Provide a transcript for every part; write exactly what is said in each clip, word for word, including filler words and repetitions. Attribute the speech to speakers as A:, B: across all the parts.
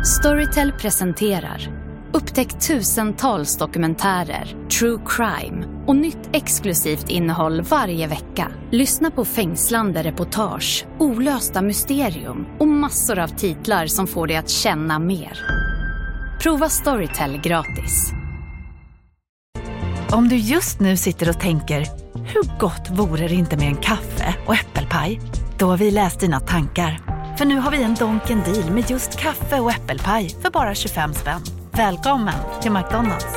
A: Storytel presenterar upptäck tusentals dokumentärer, true crime och nytt exklusivt innehåll varje vecka. Lyssna på fängslande reportage, olösta mysterium och massor av titlar som får dig att känna mer. Prova Storytel gratis.
B: Om du just nu sitter och tänker, hur gott vore det inte med en kaffe och äppelpaj? Då har vi läst dina tankar. För nu har vi en Donken deal med just kaffe och äppelpaj för bara tjugofem spänn. Välkommen till McDonald's.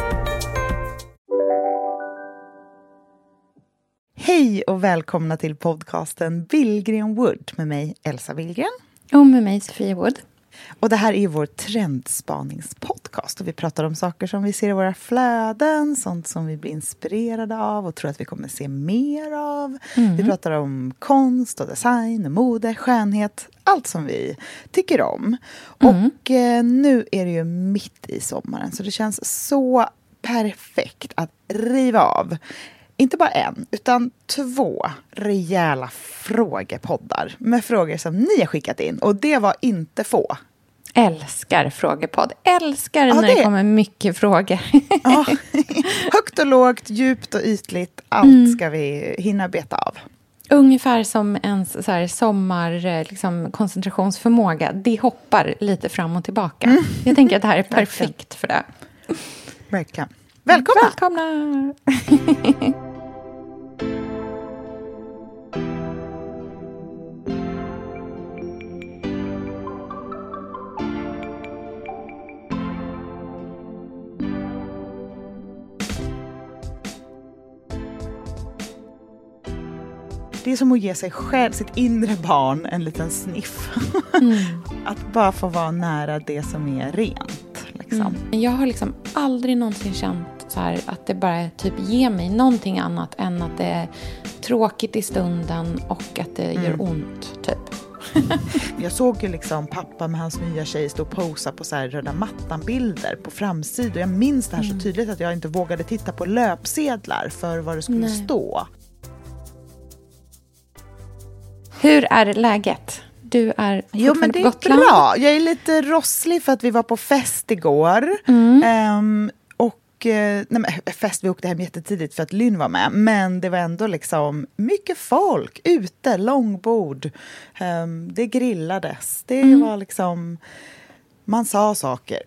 C: Hej och välkomna till podcasten Billgren Wood med mig Elsa Billgren.
D: Och med mig Sofia Wood.
C: Och det här är vår trendspaningspodcast. Och vi pratar om saker som vi ser i våra flöden. Sånt som vi blir inspirerade av och tror att vi kommer se mer av. Mm. Vi pratar om konst och design och mode, skönhet. Allt som vi tycker om. Mm. Och eh, nu är det ju mitt i sommaren. Så det känns så perfekt att riva av. Inte bara en, utan två rejäla frågepoddar med frågor som ni har skickat in. Och det var inte få.
D: Älskar frågepodd. Älskar ja, när det... det kommer mycket frågor.
C: Ja. Högt och lågt, djupt och ytligt. Allt mm. ska vi hinna beta av.
D: Ungefär som ens så här, sommar liksom, koncentrationsförmåga. Det hoppar lite fram och tillbaka. Mm. Jag tänker att det här är perfekt för det.
C: Verkligen. Välkomna!
D: Välkomna!
C: Det är som att ge sig själv, sitt inre barn, en liten sniff. Mm. Att bara få vara nära det som är rent. Liksom.
D: Mm. Jag har liksom aldrig någonsin känt så här att det bara typ ger mig någonting annat än att det är tråkigt i stunden och att det mm. gör ont, typ.
C: Jag såg ju liksom pappa med hans nya tjej stå och posa på så här röda mattan-bilder på framsidan. Jag minns det här mm. så tydligt att jag inte vågade titta på löpsedlar för vad det skulle Nej. stå.
D: Hur är läget? Du är
C: jo, men det är Gotland. Bra. Jag är lite rosslig för att vi var på fest igår. Mm. Um, och, uh, nej men fest, vi åkte hem jättetidigt för att Lynn var med. Men det var ändå liksom mycket folk ute, långbord. Um, det grillades. Det mm. var liksom... Man sa saker.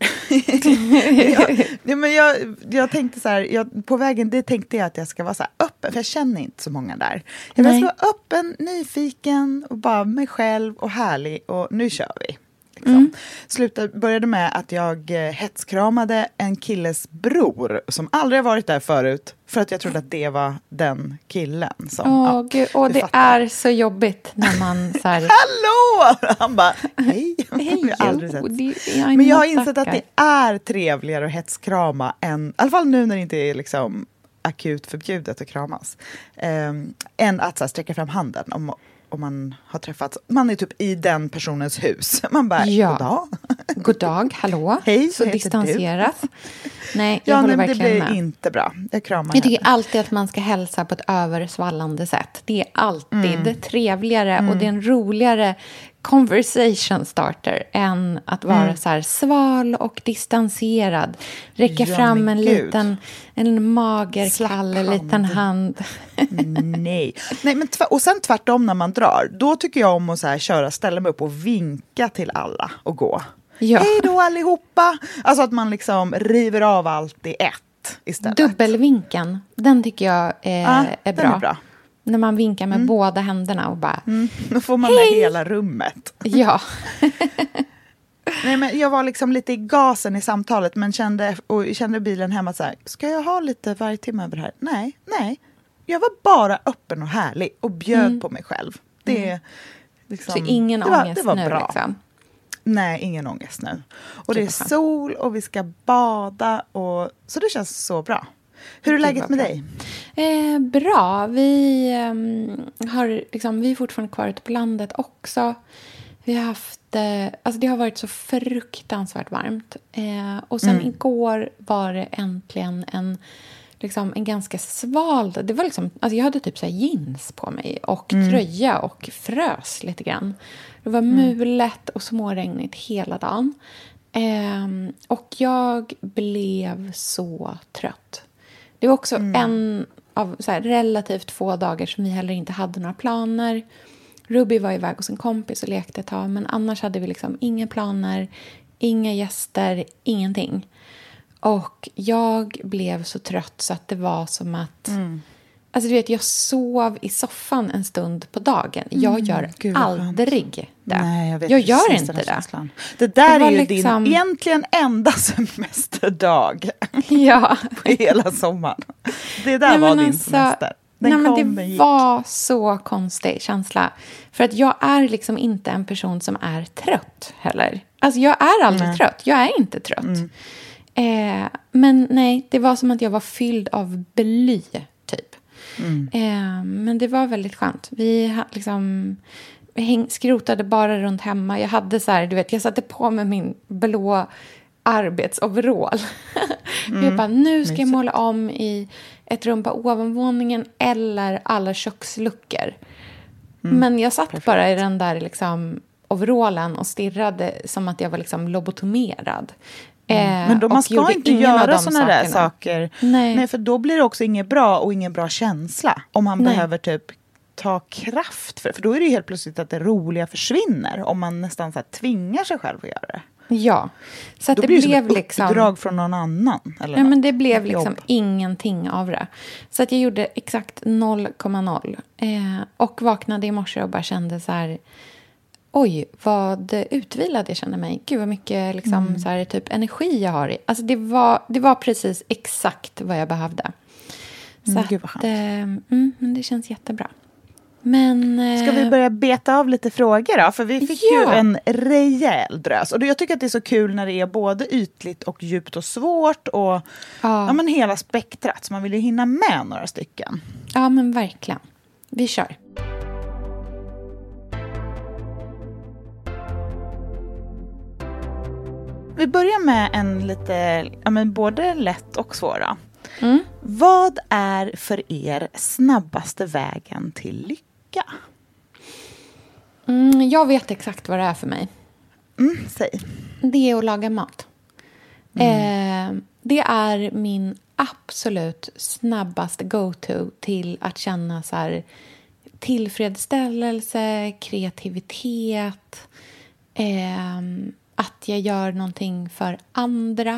C: jag, ja, men jag, jag tänkte så här, jag, på vägen det tänkte jag att jag ska vara så här öppen, för jag känner inte så många där. Jag vill vara öppen, nyfiken och bara mig själv och härlig, och nu kör vi. Liksom. Mm. Slutade, började med att jag hetskramade en killes bror som aldrig har varit där förut, för att jag trodde att det var den killen. Som,
D: Åh, ja, Gud, och det fattar. Är så jobbigt när man så här...
C: Hallå! Han bara, hej.
D: Hej,
C: jag har aldrig sett.
D: Det, jag
C: Men jag har insett att det är trevligare att hetskrama än, i alla fall nu när det inte är liksom akut förbjudet att kramas, um, än att så här, sträcka fram handen om om man har träffats. Man är typ i den personens hus. Man bara,
D: ja.
C: god dag.
D: God dag, hallå.
C: Hej,
D: så distanserat. Nej, jag
C: ja,
D: håller
C: nej,
D: verkligen med.
C: Det blir inte bra. Jag kramar
D: Jag tycker henne. Alltid att man ska hälsa på ett översvallande sätt. Det är alltid mm. trevligare mm. och det är en roligare conversation starter än att vara mm. så här sval och distanserad. Räcka ja, fram en Gud. liten en mager, kall liten hand.
C: Nej. Nej, men tv- och sen tvärtom när man drar. Då tycker jag om att så här köra, ställa mig upp och vinka till alla och gå.
D: Ja.
C: Hej då allihopa! Alltså att man liksom river av allt i ett istället.
D: Dubbelvinken, den tycker jag är,
C: ja,
D: är bra.
C: Den är bra.
D: När man vinkar med mm. båda händerna och bara...
C: Mm. Då får man
D: Hej!
C: med hela rummet.
D: Ja.
C: Nej, men jag var liksom lite i gasen i samtalet, men kände, och kände bilen hemma så här, ska jag ha lite varje timme över det här? Nej, nej. Jag var bara öppen och härlig och bjöd mm. på mig själv. Det, mm. liksom,
D: så ingen
C: det var,
D: ångest
C: det var
D: nu
C: bra.
D: Liksom?
C: Nej, ingen ångest nu. Och det är sol och vi ska bada, och så det känns så bra. Hur är läget med dig?
D: Eh, bra. Vi, eh, har, liksom, vi är fortfarande kvar ute på landet också. Vi har haft... Eh, alltså det har varit så fruktansvärt varmt. Eh, och sen mm. igår var det äntligen en... Liksom en ganska sval... Det var liksom, alltså jag hade typ så här jeans på mig och mm. tröja och frös lite grann. Det var mulet och småregnigt hela dagen. Eh, och jag blev så trött. Det var också mm. en av så här, relativt få dagar som vi heller inte hade några planer. Ruby var iväg hos en kompis och lekte ett tag. Men annars hade vi liksom inga planer, inga gäster, ingenting. Och jag blev så trött så att det var som att... Mm. Alltså du vet, jag sov i soffan en stund på dagen. Jag gör mm, Gud, aldrig det. Nej, jag vet jag gör inte det. Känslan.
C: Det där det är ju liksom... din egentligen enda semesterdag.
D: Ja.
C: På hela sommaren. Det där nej, var din alltså, semester.
D: Den nej, kom, men det var så konstig känsla. För att jag är liksom inte en person som är trött heller. Alltså jag är aldrig nej. trött. Jag är inte trött. Mm. Eh, men nej, det var som att jag var fylld av bly typ. Mm. Eh, men det var väldigt skönt. Vi liksom häng, skrotade bara runt hemma. Jag hade så här, du vet, jag satte på mig min blå arbetsoverall. Mm. Jag bara, nu ska jag måla om i ett rum på ovanvåningen eller alla köksluckor. Mm. Men jag satt Perfekt. bara i den där liksom overallen och stirrade som att jag var liksom lobotomerad.
C: Mm. Men då man ska inte göra såna där saker. Nej. Nej, för då blir det också inget bra och ingen bra känsla. Om man Nej. behöver typ ta kraft för För då är det ju helt plötsligt att det roliga försvinner. Om man nästan så här tvingar sig själv att göra det.
D: Ja. Så att
C: då
D: det
C: blir det
D: blev
C: som ett
D: liksom
C: uppdrag från någon annan. Eller
D: ja,
C: något.
D: men det blev liksom
C: jobb.
D: ingenting av det. Så att jag gjorde exakt noll komma noll. Eh, och vaknade i morse och bara kände så här... Oj, vad utvilad jag kände mig. Gud, vad mycket liksom, mm. så här, typ, energi jag har i. Alltså, det var, det var precis exakt vad jag behövde. Så
C: mm,
D: att,
C: gud vad skönt.
D: Eh, mm, men det känns jättebra. Men, eh,
C: ska vi börja beta av lite frågor då? För vi fick ja. ju en rejäl drös. Och jag tycker att det är så kul när det är både ytligt och djupt och svårt. Och ja. Ja, men hela spektrat. Så man vill ju hinna med några stycken.
D: Ja, men verkligen. Vi kör.
C: Vi börjar med en lite, ja men både lätt och svåra.
D: Mm.
C: Vad är för er snabbaste vägen till lycka?
D: Mm, jag vet exakt vad det är för mig.
C: Mm, säg.
D: Det är att laga mat. Mm. Eh, det är min absolut snabbaste go-to till att känna så här, tillfredsställelse, kreativitet, eh, att jag gör någonting för andra.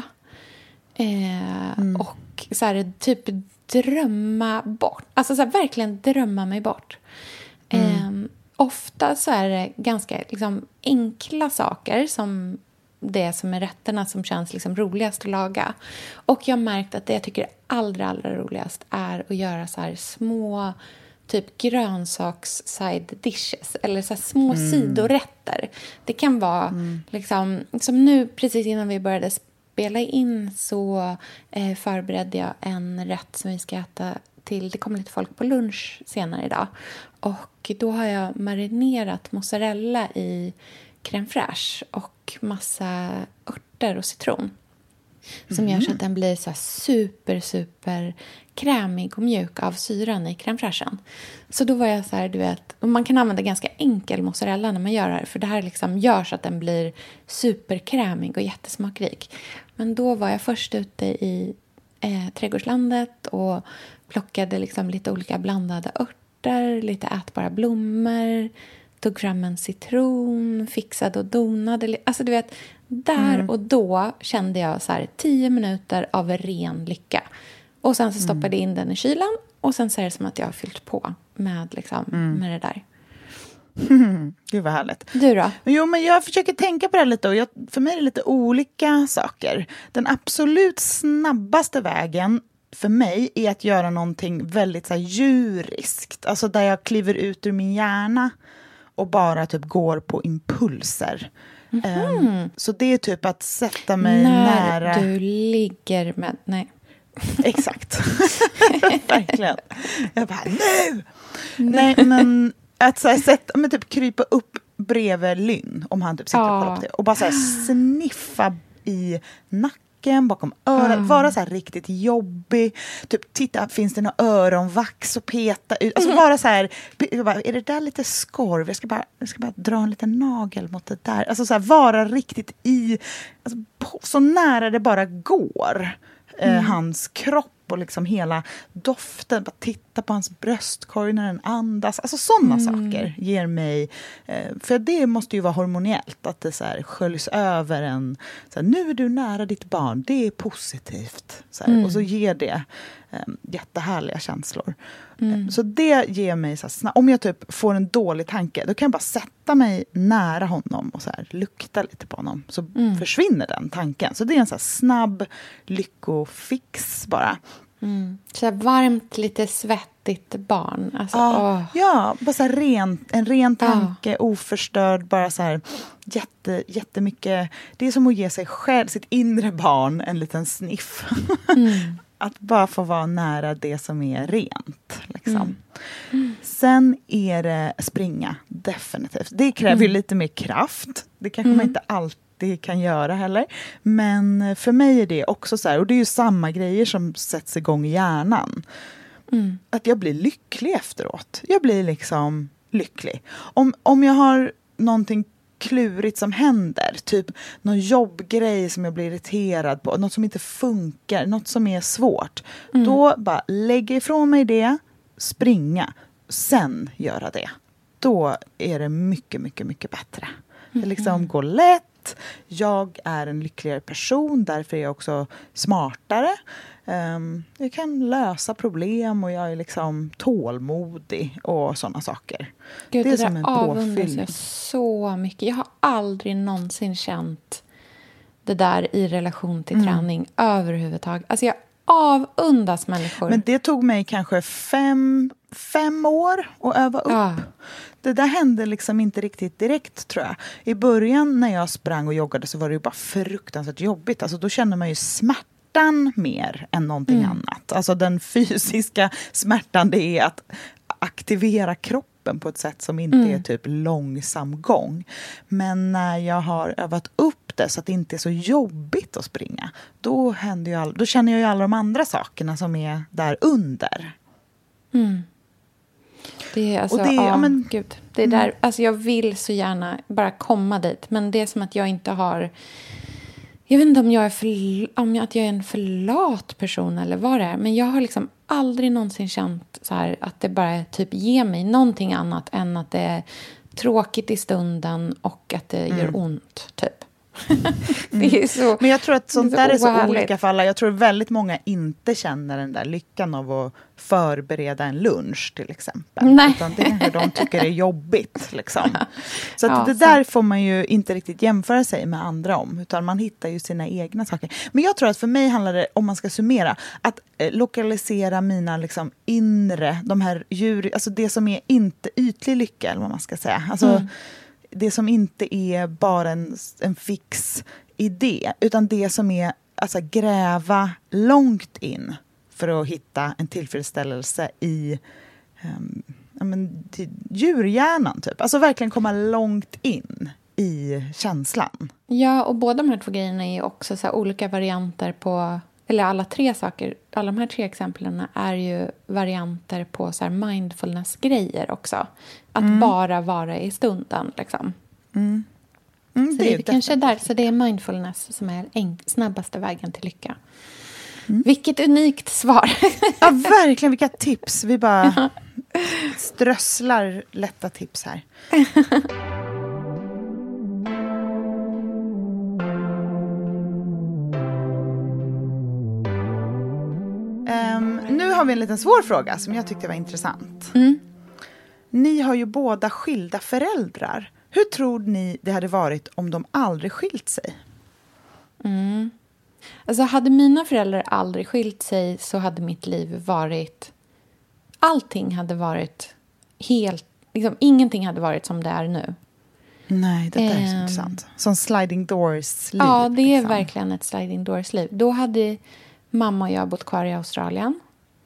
D: Eh, mm. Och så här, typ drömma bort. Alltså så här, verkligen drömma mig bort. Mm. Eh, ofta så är det ganska liksom, enkla saker som det som är rätterna som känns liksom, roligast att laga. Och jag har märkt att det jag tycker är allra, allra roligast är att göra så här små typ grönsaks side dishes eller så här små mm. sidorätter. Det kan vara mm. liksom som nu precis innan vi började spela in så eh, förberedde jag en rätt som vi ska äta till. Det kommer lite folk på lunch senare idag. Och då har jag marinerat mozzarella i crème fraîche och massa örter och citron. Som mm. gör så att den blir så här super, super krämig och mjuk av syran i crème fraîchen. Så då var jag så här, du vet, och man kan använda ganska enkel mozzarella när man gör det här. För det här liksom gör så att den blir superkrämig och jättesmakrik. Men då var jag först ute i eh, trädgårdslandet och plockade liksom lite olika blandade örter, lite ätbara blommor, tog fram en citron, fixade och donade. Alltså du vet, där mm. och då kände jag så här tio minuter av ren lycka. Och sen så stoppade jag mm. in den i kylan. Och sen så är det som att jag har fyllt på med, liksom, mm. med det där.
C: Mm. Gud vad härligt.
D: Du då?
C: Jo, men jag försöker tänka på det här lite. Och jag, för mig är det lite olika saker. Den absolut snabbaste vägen för mig är att göra någonting väldigt så här, djuriskt. Alltså där jag kliver ut ur min hjärna och bara typ går på impulser. Mm-hmm. Um, så det är typ att sätta mig
D: När
C: nära...
D: När du ligger med... Nej.
C: Exakt. Verkligen. Jag bara, nu! Nej, men att så här, sätta, men typ krypa upp bredvid Lynn om han typ sitter och kollar på det. Och bara så här, sniffa i nacken, bakom örat. Mm. Vara så här riktigt jobbig. Typ, titta, finns det några öronvax och peta ut? Alltså vara så här, bara, är det där lite skorv? Jag ska bara, jag ska bara dra en liten nagel mot det där. Alltså så här, vara riktigt i, alltså så nära det bara går. Mm. Eh, hans kropp och liksom hela doften. Bara titta på hans bröstkorg när den andas. Alltså sådana mm. saker ger mig... Eh, för det måste ju vara hormoniellt. Att det så här sköljs över en... Så här, nu är du nära ditt barn. Det är positivt. Så här, mm. Och så ger det eh, jättehärliga känslor. Mm. Så det ger mig... Så här, snabb, om jag typ får en dålig tanke, då kan jag bara sätta mig nära honom och så här, lukta lite på honom. Så mm. försvinner den tanken. Så det är en så här snabb lyckofix bara.
D: Mm. Så här varmt, lite svettigt barn. Alltså,
C: ja,
D: åh.
C: ja, bara så här ren, en ren tanke, ja. Oförstörd, bara så här jätte, jättemycket. Det är som att ge sig själv, sitt inre barn, en liten sniff. Mm. Att bara få vara nära det som är rent. Liksom. Mm. Mm. Sen är det springa, definitivt. Det kräver mm. ju lite mer kraft. Det kanske mm. man inte alltid det kan göra heller. Men för mig är det också så här, och det är ju samma grejer som sätts igång i hjärnan. Mm. Att jag blir lycklig efteråt. Jag blir liksom lycklig. Om, om jag har någonting klurigt som händer, typ någon jobbgrej som jag blir irriterad på, något som inte funkar, något som är svårt, mm. då bara lägga ifrån mig det, springa, sen göra det. Då är det mycket, mycket, mycket bättre. Det liksom går lätt. Jag är en lyckligare person, därför är jag också smartare. Um, jag kan lösa problem och jag är liksom tålmodig och sådana saker.
D: Gud, det är det som en påfyllning. Jag så mycket. Jag har aldrig någonsin känt det där i relation till mm. träning överhuvudtaget. Alltså jag avundas människor.
C: Men det tog mig kanske fem, fem år att öva upp. Ja. Det där hände liksom inte riktigt direkt, tror jag. I början när jag sprang och joggade så var det ju bara fruktansvärt jobbigt. Alltså då kände man ju smärtan mer än någonting mm. annat. Alltså den fysiska smärtan, det är att aktivera kroppen på ett sätt som inte mm. är typ långsam gång. Men när jag har övat upp det så att det inte är så jobbigt att springa, då, händer ju all, då känner jag ju alla de andra sakerna som är där under.
D: Mm. Det är alltså, och det, ja, men, gud, det är mm. där, alltså jag vill så gärna bara komma dit, men det är som att jag inte har, jag vet inte om jag är för, om jag, att jag är en för lat person eller vad det är, men jag har liksom aldrig någonsin känt så här att det bara typ ger mig någonting annat än att det är tråkigt i stunden och att det mm. gör ont typ. Det är så,
C: men jag tror att sånt
D: så
C: där är så
D: oärligt.
C: Olika för alla. Jag tror väldigt många inte känner den där lyckan av att förbereda en lunch till exempel.
D: Nej.
C: Utan det kanske de tycker är jobbigt. Liksom. Så att
D: ja,
C: det där får man ju inte riktigt jämföra sig med andra om. Utan man hittar ju sina egna saker. Men jag tror att för mig handlar det, om man ska summera, att eh, lokalisera mina liksom, inre, de här djur, alltså det som är inte ytlig lycka, eller vad man ska säga. Alltså mm. det som inte är bara en, en fix idé, utan det som är alltså, gräva långt in för att hitta en tillfredsställelse i um, ja, men, djurhjärnan. Typ. Alltså verkligen komma långt in i känslan.
D: Ja, och båda de här två grejerna är också så här, olika varianter på, eller alla tre saker, alla de här tre exemplen är ju varianter på så här mindfulness-grejer också. Att mm. bara vara i stunden, liksom. Mm. Mm, så det, det är kanske där, så det är mindfulness som är den snabbaste vägen till lycka. Mm. Vilket unikt svar.
C: Ja, verkligen, vilka tips. Vi bara strösslar lätta tips här. Um, nu har vi en liten svår fråga som jag tyckte var intressant. Mm. Ni har ju båda skilda föräldrar. Hur tror ni det hade varit om de aldrig skilt sig?
D: Mm. Alltså hade mina föräldrar aldrig skilt sig så hade mitt liv varit... Allting hade varit helt... Liksom, ingenting hade varit som det är nu.
C: Nej, det där är så um, intressant. Som sliding doors-liv.
D: Ja, det är
C: liksom.
D: verkligen ett sliding doors-liv. Då hade mamma och jag bott kvar i Australien.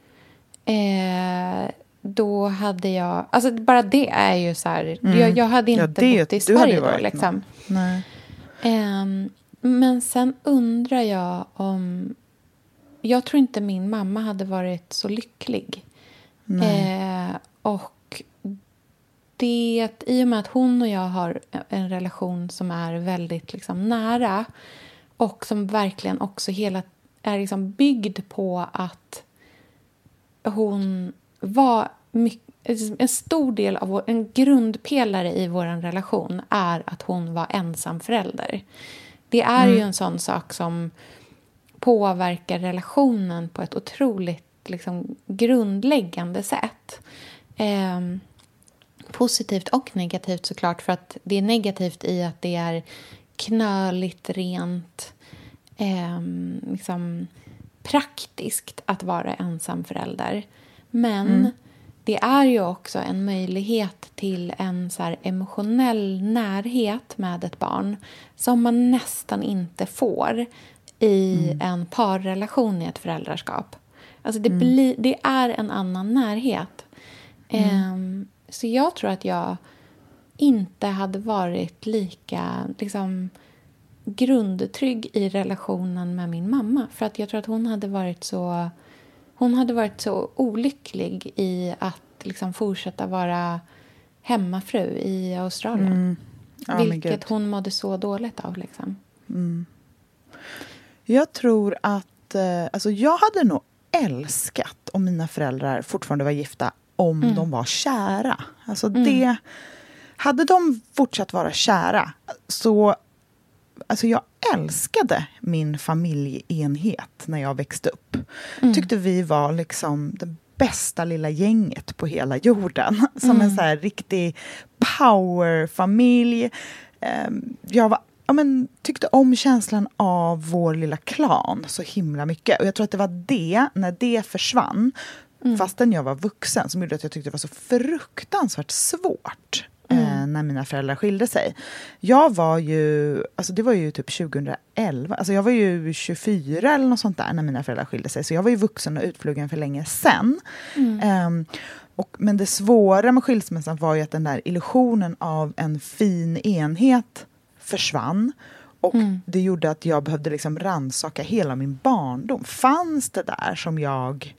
D: Eh, då hade jag... Alltså bara det är ju så här... Mm. Jag, jag hade inte ja, det, bott i Sverige då, liksom.
C: Nej.
D: Eh, men sen undrar jag om... Jag tror inte min mamma hade varit så lycklig. Eh, och det... I och med att hon och jag har en relation som är väldigt liksom, nära... Och som verkligen också hela är liksom byggd på att hon var mycket, en stor del av vår, en grundpelare i vår relation är att hon var ensam förälder. Det är mm. ju en sån sak som påverkar relationen på ett otroligt liksom, grundläggande sätt. Eh, positivt och negativt såklart, för att det är negativt i att det är knöligt, rent eh, liksom, praktiskt att vara ensam förälder. Men mm. det är ju också en möjlighet till en så här emotionell närhet med ett barn som man nästan inte får i mm. en parrelation i ett föräldraskap. Alltså det, mm. blir, det är en annan närhet. Mm. Um, så jag tror att jag inte hade varit lika liksom, grundtrygg i relationen med min mamma. För att jag tror att hon hade varit så, hon hade varit så olycklig i att liksom, fortsätta vara hemmafru i Australien. Mm. Ja, vilket hon mådde så dåligt av. Liksom.
C: Mm. Jag tror att eh, alltså jag hade nog älskat om mina föräldrar fortfarande var gifta om mm. de var kära. Alltså mm. det, hade de fortsatt vara kära så alltså jag älskade min familjeenhet när jag växte upp. Mm. Tyckte vi var liksom det bästa lilla gänget på hela jorden. Som mm. en så här riktig powerfamilj. Jag var Ja, men, tyckte om känslan av vår lilla klan så himla mycket. Och jag tror att det var det, när det försvann, mm. fastän jag var vuxen, som gjorde att jag tyckte det var så fruktansvärt svårt mm. eh, när mina föräldrar skilde sig. Jag var ju, alltså det var ju typ tjugoelva, alltså jag var ju tjugofyra eller något sånt där när mina föräldrar skilde sig. Så jag var ju vuxen och utflugen för länge sedan. Mm. Eh, och, men det svåra med skilsmässan var ju att den där illusionen av en fin enhet försvann. Och mm. det gjorde att jag behövde liksom rannsaka hela min barndom. Fanns det där som jag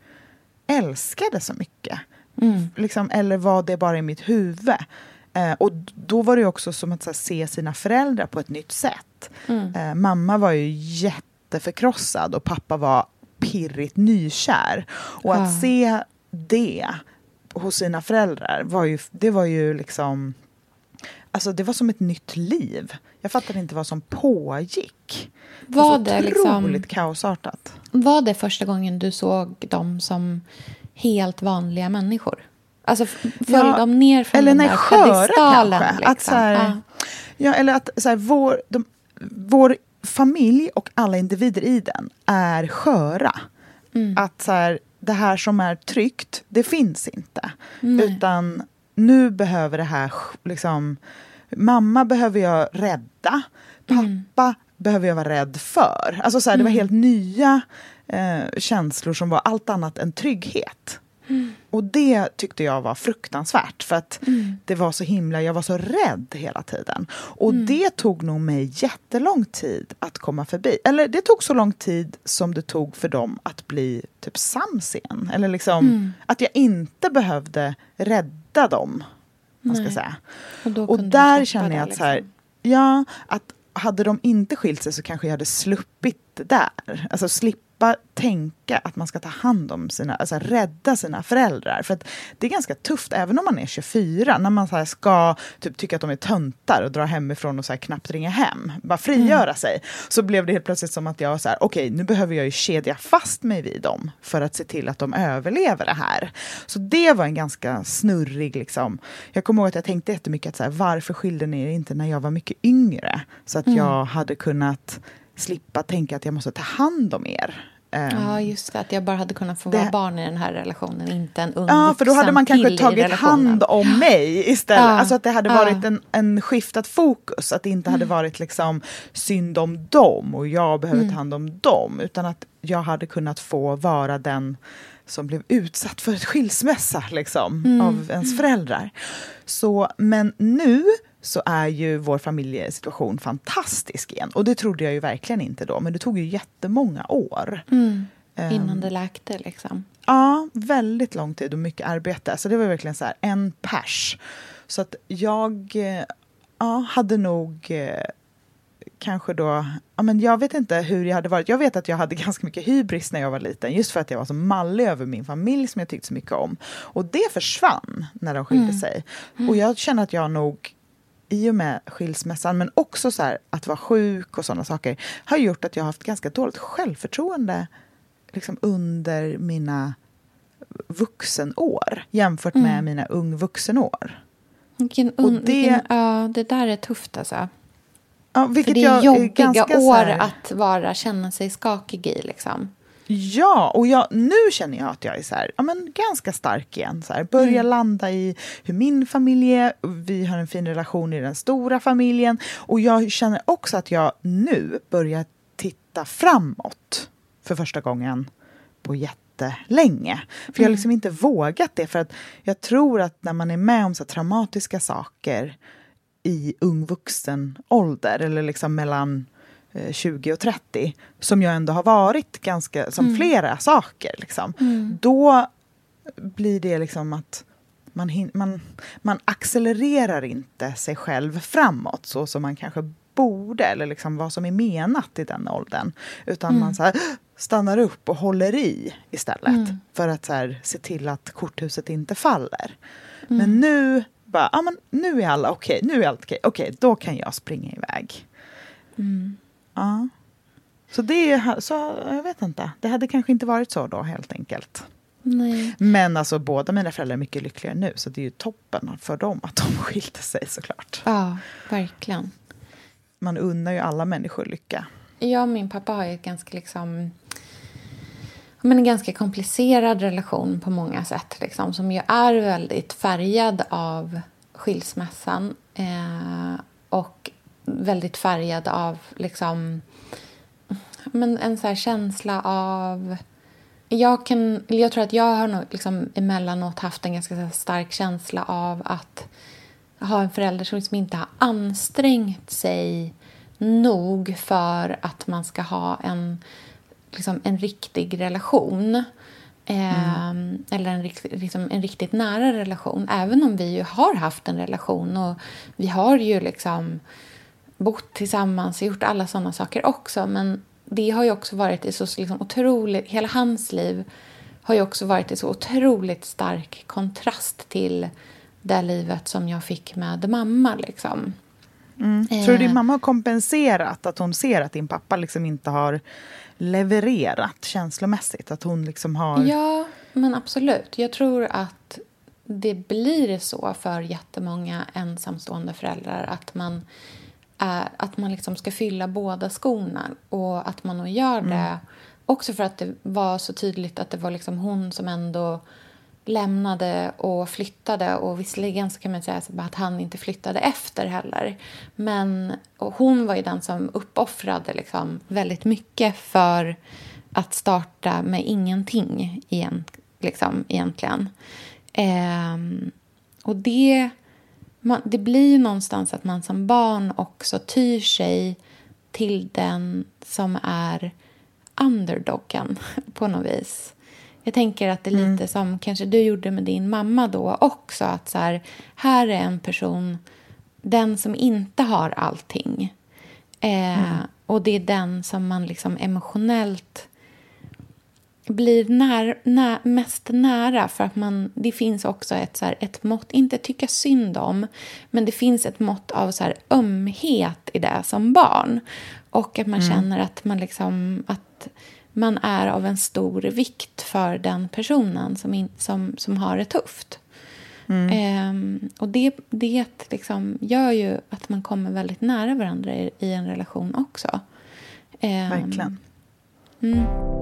C: älskade så mycket? Mm. Liksom, eller var det bara i mitt huvud? Eh, och då var det också som att så här, se sina föräldrar på ett nytt sätt. Mm. Eh, mamma var ju jätteförkrossad och pappa var pirrigt nykär. Och att ah. se det hos sina föräldrar var ju, det var ju liksom... Alltså det var som ett nytt liv. Jag fattade inte vad som pågick.
D: Var
C: det
D: var
C: det otroligt liksom, kaosartat.
D: Var det första gången du såg dem som helt vanliga människor? Alltså föll ja, de ner från
C: eller
D: den
C: nej,
D: där
C: sköra
D: pedestalen?
C: Kanske.
D: Liksom.
C: Att så här, ja. ja, eller att så här, vår, de, vår familj och alla individer i den är sköra. Mm. Att så här, det här som är tryggt, det finns inte. Nej. Utan... Nu behöver det här liksom... Mamma behöver jag rädda. Pappa mm. behöver jag vara rädd för. Alltså så här, mm. det var helt nya eh, känslor som var allt annat än trygghet. Mm. Och det tyckte jag var fruktansvärt. För att mm. det var så himla... Jag var så rädd hela tiden. Och mm. det tog nog mig jättelång tid att komma förbi. Eller det tog så lång tid som det tog för dem att bli typ sams igen. Eller liksom mm. att jag inte behövde rädda dem, man ska säga. Och, och där känner jag att så här, liksom. ja, att hade de inte skilt sig så kanske jag hade sluppit det där. Alltså slippa tänka att man ska ta hand om sina, alltså rädda sina föräldrar. För att det är ganska tufft, även om man är tjugofyra, när man så här ska typ tycka att de är töntar och dra hemifrån och så här knappt ringa hem. Bara frigöra mm. sig. Så blev det helt plötsligt som att jag var så här, okej, okay, nu behöver jag ju kedja fast mig vid dem för att se till att de överlever det här. Så det var en ganska snurrig liksom. Jag kommer ihåg att jag tänkte jättemycket att så här, varför skilde ni er inte när jag var mycket yngre? Så att mm. jag hade kunnat slippa tänka att jag måste ta hand om er. Um,
D: ja, just det. Att jag bara hade kunnat få
C: det,
D: vara barn i den här relationen, inte en ung
C: ja, för då hade man kanske tagit hand om mig istället. Ja, alltså att det hade varit ja. en, en skiftat fokus. Att det inte hade varit liksom synd om dem och jag behöver mm. ta hand om dem. Utan att jag hade kunnat få vara den som blev utsatt för ett skilsmässa liksom, mm. av ens föräldrar. Så, men nu så är ju vår familjesituation fantastisk igen. Och det trodde jag ju verkligen inte då. Men det tog ju jättemånga år.
D: Mm. Innan um, det läkte liksom.
C: Ja, väldigt lång tid och mycket arbete. Så det var verkligen så här, en pers. Så att jag ja, hade nog kanske då, ja men jag vet inte hur jag hade varit. Jag vet att jag hade ganska mycket hybris när jag var liten. Just för att jag var så mallig över min familj som jag tyckte så mycket om. Och det försvann när de skilde mm. sig. Mm. Och jag känner att jag nog, i och med skilsmässan, men också så här, att vara sjuk och sådana saker, har gjort att jag har haft ganska dåligt självförtroende liksom under mina vuxenår jämfört med mm. mina ungvuxenår.
D: Vilken un- och det, vilken, ja, det där är tufft alltså.
C: Ja, vilket
D: För det är
C: jag
D: jobbiga
C: är
D: år
C: här,
D: att vara, känna sig skakig i liksom.
C: Ja, och jag, nu känner jag att jag är så här, ja, men ganska stark igen. Så här, börjar mm. landa i hur min familj är. Vi har en fin relation i den stora familjen. Och jag känner också att jag nu börjar titta framåt för första gången på jättelänge. För jag har liksom inte vågat det. För att jag tror att när man är med om så traumatiska saker i ung vuxen ålder, eller liksom mellan tjugo och trettio, som jag ändå har varit ganska, som mm. flera saker liksom. Mm. Då blir det liksom att man, hin- man, man accelererar inte sig själv framåt så som man kanske borde, eller liksom vad som är menat i den åldern. Utan mm. man så här, stannar upp och håller i istället. Mm. För att så här, se till att korthuset inte faller. Mm. Men nu bara, ja, men nu är alla okej, okay, nu är allt okej. Okay. Okej, okay, då kan jag springa iväg. Mm. Ja. Så det, så jag vet inte. Det hade kanske inte varit så då helt enkelt.
D: Nej.
C: Men alltså båda mina föräldrar är mycket lyckligare nu, så det är ju toppen för dem att de skilde sig såklart.
D: Ja, verkligen.
C: Man unnar ju alla människor lycka.
D: Ja, min pappa har ju ett ganska liksom men en ganska komplicerad relation på många sätt liksom, som ju är väldigt färgad av skilsmässan eh, och väldigt färgad av liksom men en så här känsla av jag kan jag tror att jag har nog liksom emellanåt haft en ganska så här stark känsla av att ha en förälder som liksom inte har ansträngt sig nog för att man ska ha en liksom en riktig relation eh, mm. eller en, liksom en riktigt nära relation, även om vi ju har haft en relation och vi har ju liksom bott tillsammans och gjort alla sådana saker också, men det har ju också varit i så liksom otroligt, hela hans liv har ju också varit i så otroligt stark kontrast till det livet som jag fick med mamma liksom.
C: Mm. Eh. Tror du din mamma har kompenserat att hon ser att din pappa liksom inte har levererat känslomässigt, att hon liksom har...
D: Ja, men absolut. Jag tror att det blir så för jättemånga ensamstående föräldrar att man är, att man liksom ska fylla båda skorna och att man nog gör det mm. också för att det var så tydligt att det var liksom hon som ändå lämnade och flyttade, och visserligen så kan man säga att han inte flyttade efter heller, men och hon var ju den som uppoffrade liksom väldigt mycket för att starta med ingenting igen, liksom, egentligen ehm, och det man, det blir ju någonstans att man som barn också tyr sig till den som är underdoggen på något vis. Jag tänker att det är lite mm. som kanske du gjorde med din mamma då också. Att så här, här är en person, den som inte har allting. Eh, mm. Och det är den som man liksom emotionellt blir när, när, mest nära. För att man, det finns också ett, så här, ett mått, inte tycka synd om, men det finns ett mått av så här, ömhet i det som barn. Och att man mm. känner att man liksom... Att, man är av en stor vikt för den personen som, in, som, som har det tufft. Mm. Ehm, och det, det liksom gör ju att man kommer väldigt nära varandra i, i en relation också. Ehm,
C: Verkligen.
D: Mm.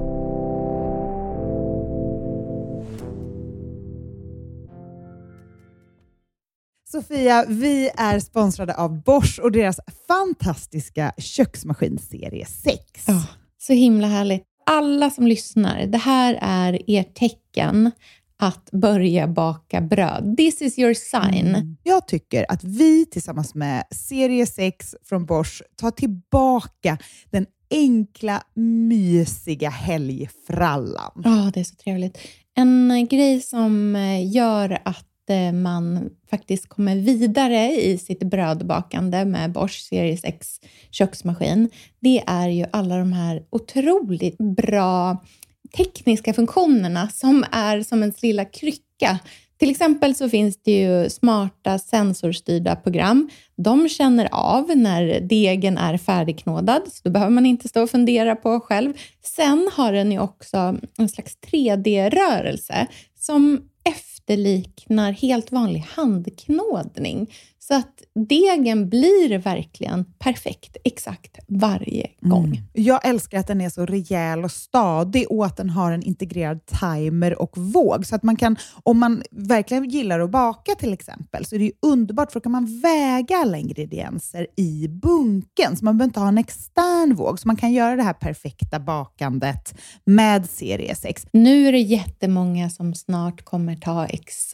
E: Sofia, vi är sponsrade av Bosch och deras fantastiska köksmaskinserie sex.
D: Oh, så himla härligt. Alla som lyssnar, det här är ert tecken att börja baka bröd. This is your sign. Mm.
E: Jag tycker att vi tillsammans med serie sex från Bosch tar tillbaka den enkla, mysiga helgfrallan.
D: Ja, oh, det är så trevligt. En grej som gör att eh, man faktiskt kommer vidare i sitt brödbakande med Bosch Series X köksmaskin, det är ju alla de här otroligt bra tekniska funktionerna som är som en lilla krycka. Till exempel så finns det ju smarta sensorstyrda program. De känner av när degen är färdigknådad, så då behöver man inte stå och fundera på själv. Sen har den ju också en slags tre D-rörelse som efterliknar helt vanlig handknådning. Så att degen blir verkligen perfekt exakt varje gång. Mm.
E: Jag älskar att den är så rejäl och stadig och att den har en integrerad timer och våg. Så att man kan, om man verkligen gillar att baka till exempel, så är det ju underbart, för då kan man väga alla ingredienser i bunken. Så man behöver inte ha en extern våg. Så man kan göra det här perfekta bakandet med Series X.
D: Nu är det jättemånga som snart kommer ta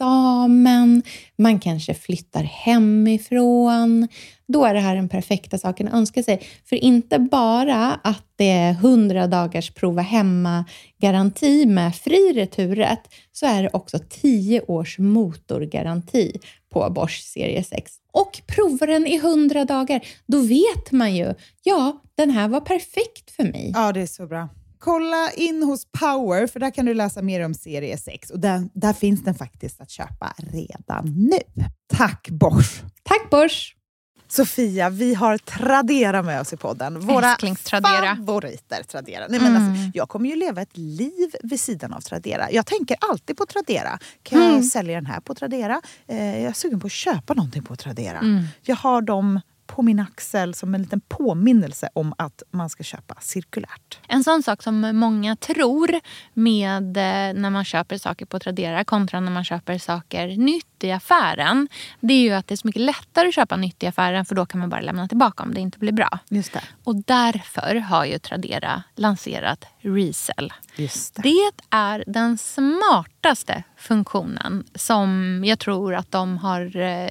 D: examen. Man kanske flyttar hem ifrån. Då är det här den perfekta saken att önska sig. För inte bara att det är hundra dagars prova hemma garanti med fri returrätt, så är det också tio års motorgaranti på Bosch Series X. Och provar den i hundra dagar, då vet man ju, ja, den här var perfekt för mig.
E: Ja, det är så bra. Kolla in hos Power, för där kan du läsa mer om Series X. Och där, där finns den faktiskt att köpa redan nu. Tack Bosch!
D: Tack Bosch!
C: Sofia, vi har Tradera med oss i podden. Våra favoriter Tradera. Nej, men
D: Mm.
C: alltså, jag kommer ju leva ett liv vid sidan av Tradera. Jag tänker alltid på Tradera. Kan
D: Mm.
C: jag sälja den här på Tradera? Eh, jag är sugen på att köpa någonting på Tradera.
D: Mm.
C: Jag har dem på min axel som en liten påminnelse om att man ska köpa cirkulärt.
F: En sån sak som många tror med eh, när man köper saker på Tradera kontra när man köper saker nytt i affären, det är ju att det är så mycket lättare att köpa nytt i affären, för då kan man bara lämna tillbaka om det inte blir bra.
C: Just det.
F: Och därför har ju Tradera lanserat Resell.
C: Just det.
F: Det är den smartaste funktionen som jag tror att de har eh,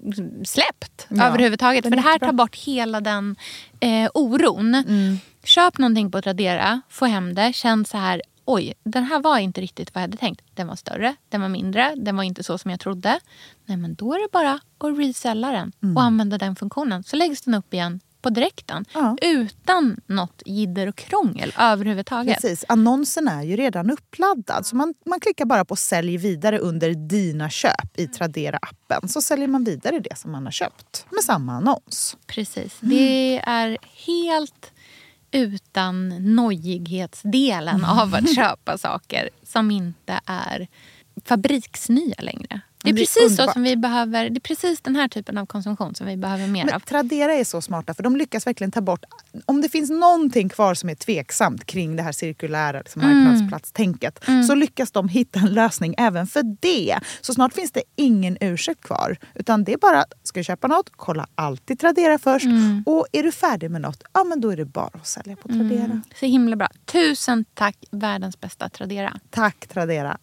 F: släppt
C: Ja,
F: överhuvudtaget.
C: den
F: För
C: är
F: det här
C: jättebra.
F: tar bort hela den eh, oron.
C: Mm.
F: Köp någonting på Tradera, få hem det, känn så här, oj, den här var inte riktigt vad jag hade tänkt. Den var större, den var mindre, den var inte så som jag trodde. Nej, men då är det bara att resella den
C: Mm.
F: och använda den funktionen. Så läggs den upp igen på direkten.
C: Ja.
F: Utan något jidder och krångel överhuvudtaget.
C: Precis, annonsen är ju redan uppladdad. Så man, man klickar bara på sälj vidare under dina köp i Tradera-appen. Så säljer man vidare det som man har köpt med samma annons.
F: Precis, det är helt utan nojighetsdelen av att köpa saker som inte är fabriksnya längre. Det är
C: Det är
F: precis så
C: underbart.
F: som vi behöver, det är precis den här typen av konsumtion som vi behöver mer
C: Men
F: av.
C: Tradera är så smarta, för de lyckas verkligen ta bort, om det finns någonting kvar som är tveksamt kring det här cirkulära liksom, marknadsplatstänket,
F: Mm.
C: så lyckas de hitta en lösning även för det. Så snart finns det ingen ursäkt kvar, utan det är bara, ska du köpa något, kolla alltid Tradera först.
F: Mm.
C: Och är du färdig med något, ja men då är det bara att sälja på Tradera.
F: Mm. Så himla bra. Tusen tack, världens bästa Tradera.
C: Tack Tradera.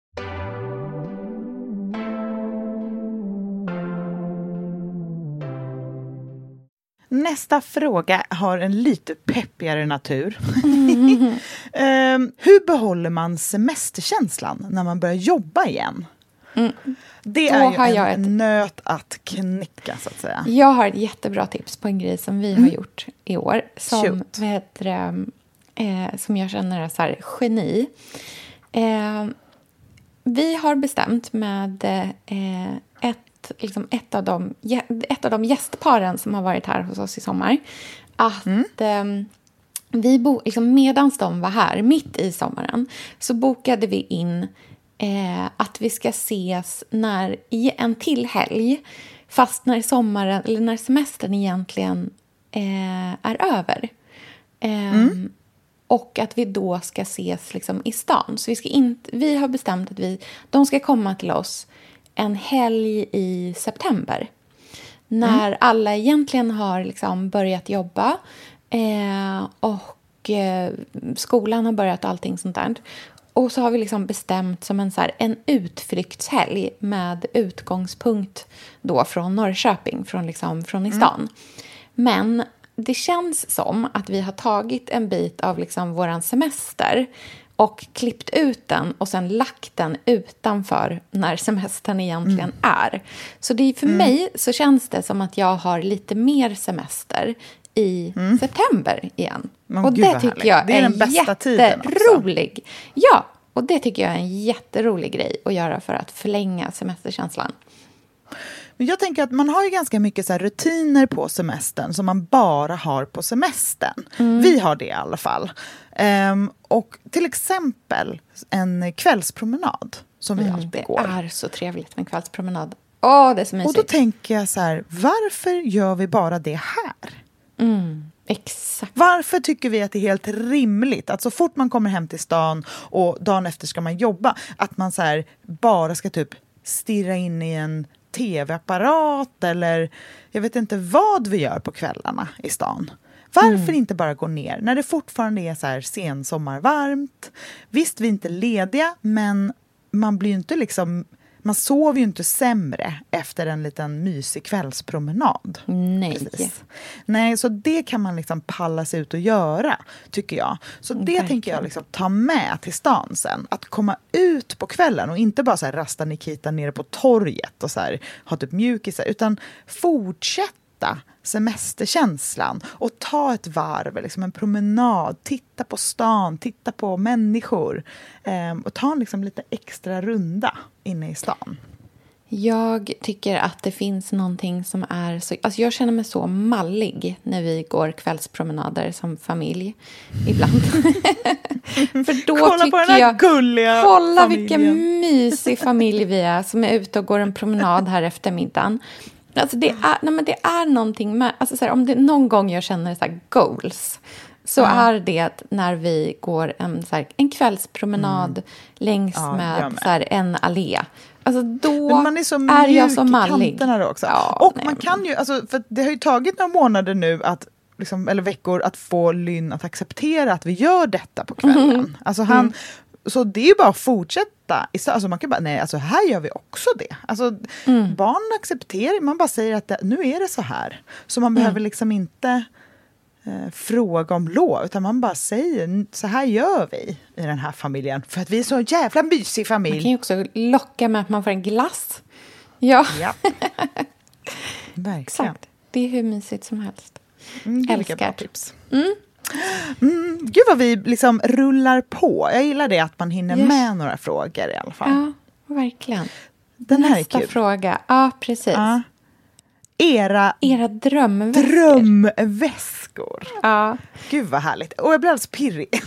C: Nästa fråga har en lite peppigare natur. um, hur behåller man semesterkänslan när man börjar jobba igen?
D: Mm.
C: Det
D: Då
C: är ju
D: har
C: en
D: jag ett-
C: nöt att knäcka, så att säga.
D: Jag har ett jättebra tips på en grej som vi har gjort i år. Som,
C: Shoot.
D: vad heter det, eh, som jag känner är så här geni. Eh, vi har bestämt med eh, ett, liksom ett, av de, ett av de gästparen som har varit här hos oss i sommar. Att eh, vi bo, liksom, medans de var här mitt i sommaren så bokade vi in eh, att vi ska ses när, i en till helg. Fast när sommaren eller när semestern egentligen eh, är över. Eh, Och att vi då ska ses liksom i stan. Så vi, ska inte, vi har bestämt att vi, de ska komma till oss en helg i september. När alla egentligen har liksom börjat jobba. Eh, och eh, skolan har börjat och allting sånt där. Och så har vi liksom bestämt som en, så här, en utflyktshelg med utgångspunkt då från Norrköping, från, liksom, från i stan. Men det känns som att vi har tagit en bit av liksom våran semester och klippt ut den och sen lagt den utanför när semestern egentligen mm. är. Så det, för mm. mig så känns det som att jag har lite mer semester i mm. september igen.
C: Men
D: och
C: gud,
D: det tycker jag
C: det är, är den bästa tiden
D: jätterolig. Ja, och det tycker jag är en jätterolig grej att göra för att förlänga semesterkänslan.
C: Men jag tänker att man har ju ganska mycket så här rutiner på semestern som man bara har på semestern. Mm. Vi har det i alla fall. Um, och till exempel en kvällspromenad som vi mm, alltid går.
D: Det är så trevligt med en kvällspromenad. Åh, det är så mysigt.
C: Och då tänker jag så här, varför gör vi bara det här?
D: Mm, exakt.
C: Varför tycker vi att det är helt rimligt att så fort man kommer hem till stan och dagen efter ska man jobba, att man så här bara ska typ stirra in i en tv-apparat eller jag vet inte vad vi gör på kvällarna i stan. Varför mm. inte bara gå ner när det fortfarande är så här sensommarvarmt? Visst, vi är inte lediga, men man blir ju inte liksom, man sover ju inte sämre efter en liten mysig kvällspromenad.
D: Nej.
C: Precis. Nej, så det kan man liksom palla sig ut och göra, tycker jag. Så det Verkligen. tänker jag liksom ta med till stan sen. Att komma ut på kvällen och inte bara så här rasta Nikita nere på torget och så här, ha typ mjukisar, utan fortsätta semesterkänslan och ta ett varv, liksom en promenad, titta på stan, titta på människor eh, och ta en liksom lite extra runda inne i stan.
D: Jag tycker att det finns någonting som är så... Alltså jag känner mig så mallig när vi går kvällspromenader som familj ibland. För då
C: kolla
D: tycker
C: på den här
D: jag,
C: gulliga
D: kolla
C: familjen.
D: Vilken mysig familj vi är som är ute och går en promenad här efter middagen. Alltså det är, nej men det är någonting med... Alltså så här, om det någon gång jag känner så här goals... Så mm. är det när vi går en, så här, en kvällspromenad mm. längs ja, med, med. Så här, en allé. Alltså då
C: men man är, så
D: är jag så mallig.
C: Då också.
D: Ja,
C: och
D: nej,
C: man kan ju, alltså, för det har ju tagit några månader nu att, liksom, eller veckor att få Lynn att acceptera att vi gör detta på kvällen. Mm. Alltså han, mm. Så det är ju bara att fortsätta. Alltså man kan bara, nej, alltså här gör vi också det. Alltså mm. barn accepterar, man bara säger att det, nu är det så här. Så man mm. behöver liksom inte... Eh, fråga om lov, utan man bara säger så här gör vi i den här familjen för att vi är så jävla mysig familj.
D: Man kan ju också locka med att man får en glass. Ja,
C: ja. Verkligen.
D: Exakt. Det är hur mysigt som helst.
C: Mm, det är vilka bra tips. Mm. Mm, gud vad vi liksom rullar på. Jag gillar det att man hinner yes. med några frågor i alla fall.
D: Ja, verkligen.
C: Den här
D: Nästa
C: är kul.
D: fråga. Ja, precis. Ja.
C: Era,
D: Era drömväskor.
C: drömväskor.
D: Ja.
C: Gud vad härligt. Och jag blir alldeles pirrig.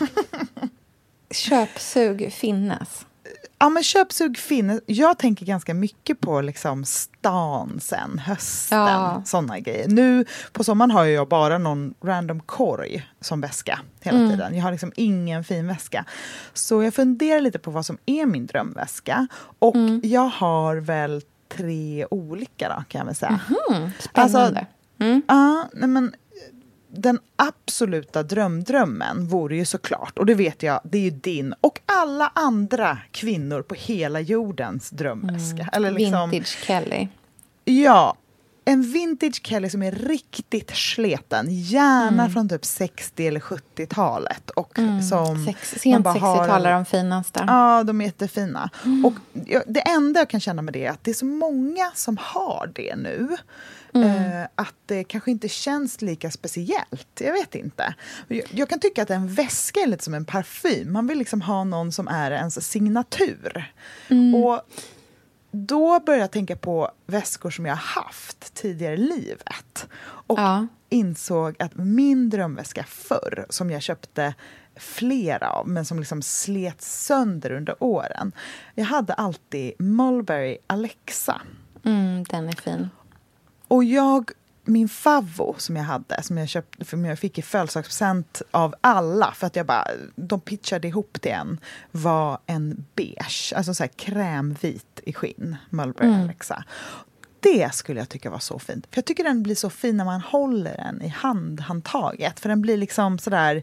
D: Köpsug finnes.
C: Ja, men köpsug finnes. Jag tänker ganska mycket på liksom stan sen, hösten, ja. Sådana grejer. Nu på sommaren har jag bara någon random korg som väska hela mm. tiden. Jag har liksom ingen fin väska. Så jag funderar lite på vad som är min drömväska. Och mm. jag har väl tre olika då, kan jag väl säga.
D: Mm-hmm. Spännande.
C: Alltså, mm. uh, nej men, den absoluta drömdrömmen vore ju såklart, och det vet jag, det är ju din och alla andra kvinnor på hela jordens drömväska. Mm. Eller liksom,
D: vintage Kelly.
C: Ja, en vintage Kelly som är riktigt sleten. Gärna mm. från typ sextio- eller sjuttiotalet. Och
D: mm.
C: som
D: Sex, sent sextiotal är de finaste.
C: Ja, de är jättefina. Mm. Och det enda jag kan känna med det är att det är så många som har det nu. Mm. Eh, att det kanske inte känns lika speciellt. Jag vet inte. Jag, jag kan tycka att en väska är lite som en parfym. Man vill liksom ha någon som är ens signatur. Mm. Och då började jag tänka på väskor som jag har haft tidigare i livet. Och ja. insåg att min drömväska förr, som jag köpte flera av, men som liksom slet sönder under åren. Jag hade alltid Mulberry Alexa.
D: Mm, den är fin.
C: Och jag, min favvo som jag hade, som jag köpte, för jag fick i födelsedagspresent av alla, för att jag bara, de pitchade ihop det en, var en beige, alltså så här krämvit i skinn, Mulberry mm. Alexa. Det skulle jag tycka var så fint. För jag tycker den blir så fin när man håller den i handhandtaget, för den blir liksom sådär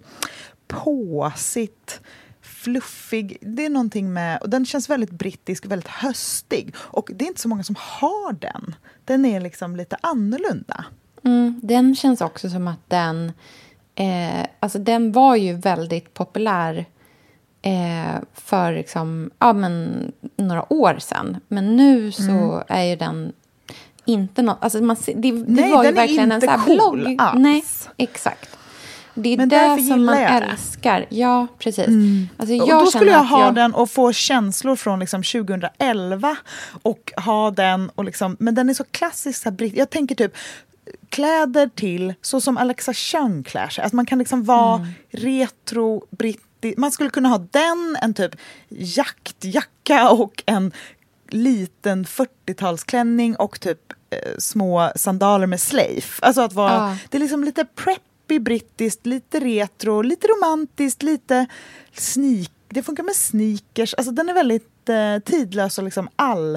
C: påsigt, fluffig. Det är någonting med, och den känns väldigt brittisk, väldigt höstig. Och det är inte så många som har den. Den är liksom lite annorlunda.
D: Mm, den känns också som att den, eh, alltså den var ju väldigt populär eh, för liksom, ja, men, några år sedan. Men nu så mm. är ju den inte något... Alltså man, det det
C: Nej,
D: var ju
C: den
D: verkligen
C: är
D: en
C: inte
D: sån här
C: cool
D: blogg.
C: alls.
D: Nej, exakt. Det är
C: men
D: det som man
C: jag
D: älskar. Ja, precis.
C: Mm.
D: Alltså, jag
C: och då skulle jag ha
D: jag...
C: den och få känslor från liksom tjugohundraelva och ha den och liksom, men den är så klassisk. Jag tänker typ kläder till så som Alexa Chung klär sig. Alltså man kan liksom vara mm. retro, brittisk. Man skulle kunna ha den, en typ jaktjacka och en liten fyrtiotalsklänning och typ eh, små sandaler med slave. Alltså att vara, ah. det är liksom lite preppy brittiskt, lite retro, lite romantiskt, lite sneak. Det funkar med sneakers. Alltså den är väldigt eh, tidlös och liksom all,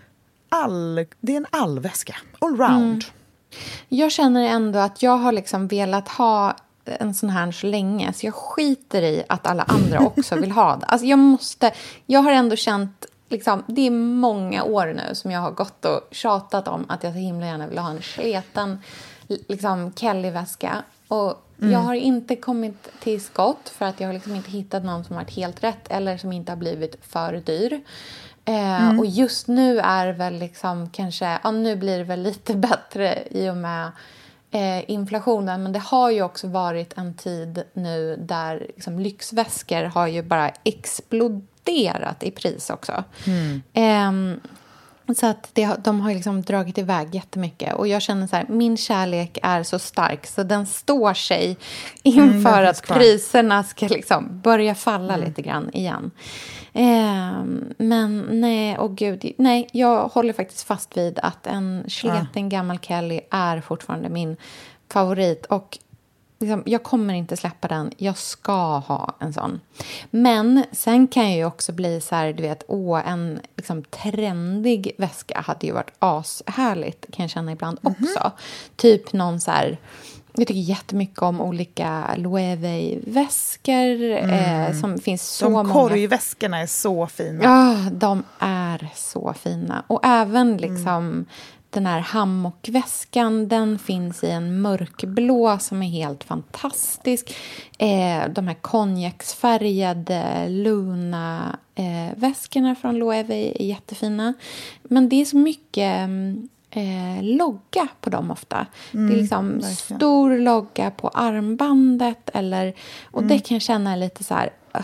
C: all... Det är en allväska. Allround. Mm.
D: Jag känner ändå att jag har liksom velat ha en sån här så länge. Så jag skiter i att alla andra också vill ha det. Alltså jag måste... Jag har ändå känt... Liksom, det är många år nu som jag har gått och tjatat om att jag så himla gärna vill ha en sleten liksom, Kelly-väska. Och mm. jag har inte kommit till skott för att jag har liksom inte hittat någon som har varit helt rätt eller som inte har blivit för dyr. Eh, mm. Och just nu är väl liksom kanske, ja nu blir det väl lite bättre i och med eh, inflationen. Men det har ju också varit en tid nu där liksom, lyxväskor har ju bara exploderat i pris också. Mm. Eh, så att det, de har liksom dragit iväg jättemycket. Och jag känner så här, min kärlek är så stark så den står sig inför mm, att priserna ska liksom börja falla mm. lite grann igen. Eh, men nej, åh gud, nej, jag håller faktiskt fast vid att en sleten ja. gammal Kelly är fortfarande min favorit. Och liksom, jag kommer inte släppa den. Jag ska ha en sån. Men sen kan jag ju också bli så här, du vet, åh, en liksom trendig väska hade ju varit ashärligt, kan jag känna ibland mm-hmm. också. Typ någon så här, jag tycker jättemycket om olika Loewe-väskor mm. eh, som finns så
C: de
D: många.
C: korgväskorna är så fina.
D: Ja, de är så fina. Och även liksom mm. den här hammockväskan, den finns i en mörkblå som är helt fantastisk. Eh, de här konjaksfärgade Luna-väskorna eh, från Loewe är jättefina. Men det är så mycket eh, logga på dem ofta. Mm, det är liksom verkligen. Stor logga på armbandet. Eller, och mm. det kan jag känna lite så här... Uh,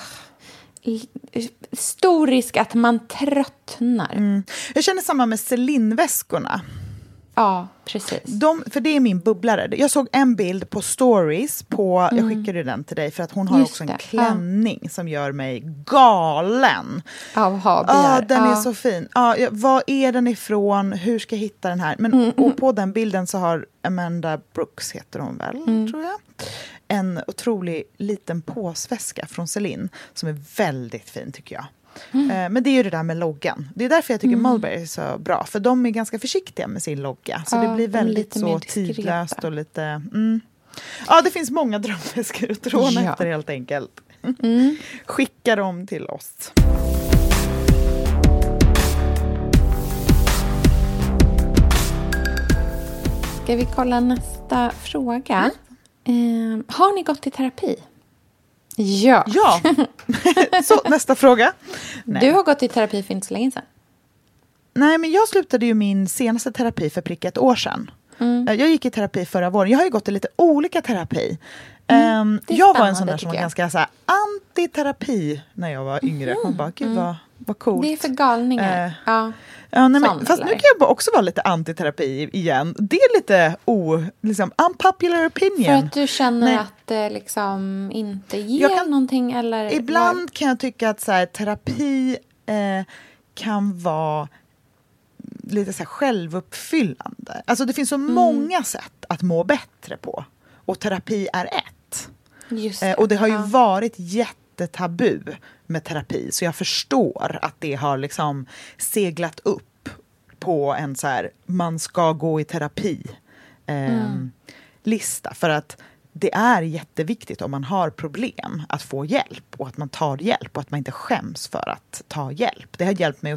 D: stor risk att man tröttnar. Mm.
C: Jag känner samma med Celine-väskorna.
D: Ja, precis.
C: De, för det är min bubblare. Jag såg en bild på stories. På, mm. Jag skickade den till dig för att hon har Just också en det. klänning ja. som gör mig galen.
D: Av
C: ja, ah, Den ja. är så fin. Ah, ja, vad är den ifrån? Hur ska jag hitta den här? Men, mm, och mm. på den bilden så har Amanda Brooks, heter hon väl, mm. tror jag. En otrolig liten påsväska från Celine som är väldigt fin tycker jag. Mm. Men det är ju det där med loggan. Det är därför jag tycker mm. Mulberry är så bra. För de är ganska försiktiga med sin logga. Så ja, det blir väldigt så tidlöst och lite... Mm. Ja, det finns många drömväskor att tråna ja. efter helt enkelt. Mm. Skicka dem till oss.
D: Ska vi kolla nästa fråga? Mm. Eh, har ni gått i terapi? Ja.
C: ja. Så nästa fråga.
D: Nej. Du har gått i terapi för inte så länge sedan.
C: Nej, men jag slutade ju min senaste terapi för prick ett år sedan. Mm. Jag gick i terapi förra våren. Jag har ju gått i lite olika terapi. Mm. Um, jag var en sån där som var ganska så här, antiterapi när jag var yngre. Mm. Man bara, gud mm. vad, vad coolt.
D: Det är för galningar. Uh, ja.
C: Ja, nej, men, fast nu kan jag också vara lite antiterapi igen. Det är lite o, liksom, unpopular opinion.
D: För att du känner nej. att det liksom inte ger kan, någonting? Eller
C: ibland
D: var...
C: kan jag tycka att så här, terapi eh, kan vara lite så här, självuppfyllande. Alltså det finns så mm. många sätt att må bättre på. Och terapi är ett. Just det, eh, och det har ju ja. varit jättetabu med terapi. Så jag förstår att det har liksom seglat upp på en så här, man ska gå i terapi eh, mm. lista. För att det är jätteviktigt om man har problem att få hjälp. Och att man tar hjälp och att man inte skäms för att ta hjälp. Det har hjälpt mig otroligt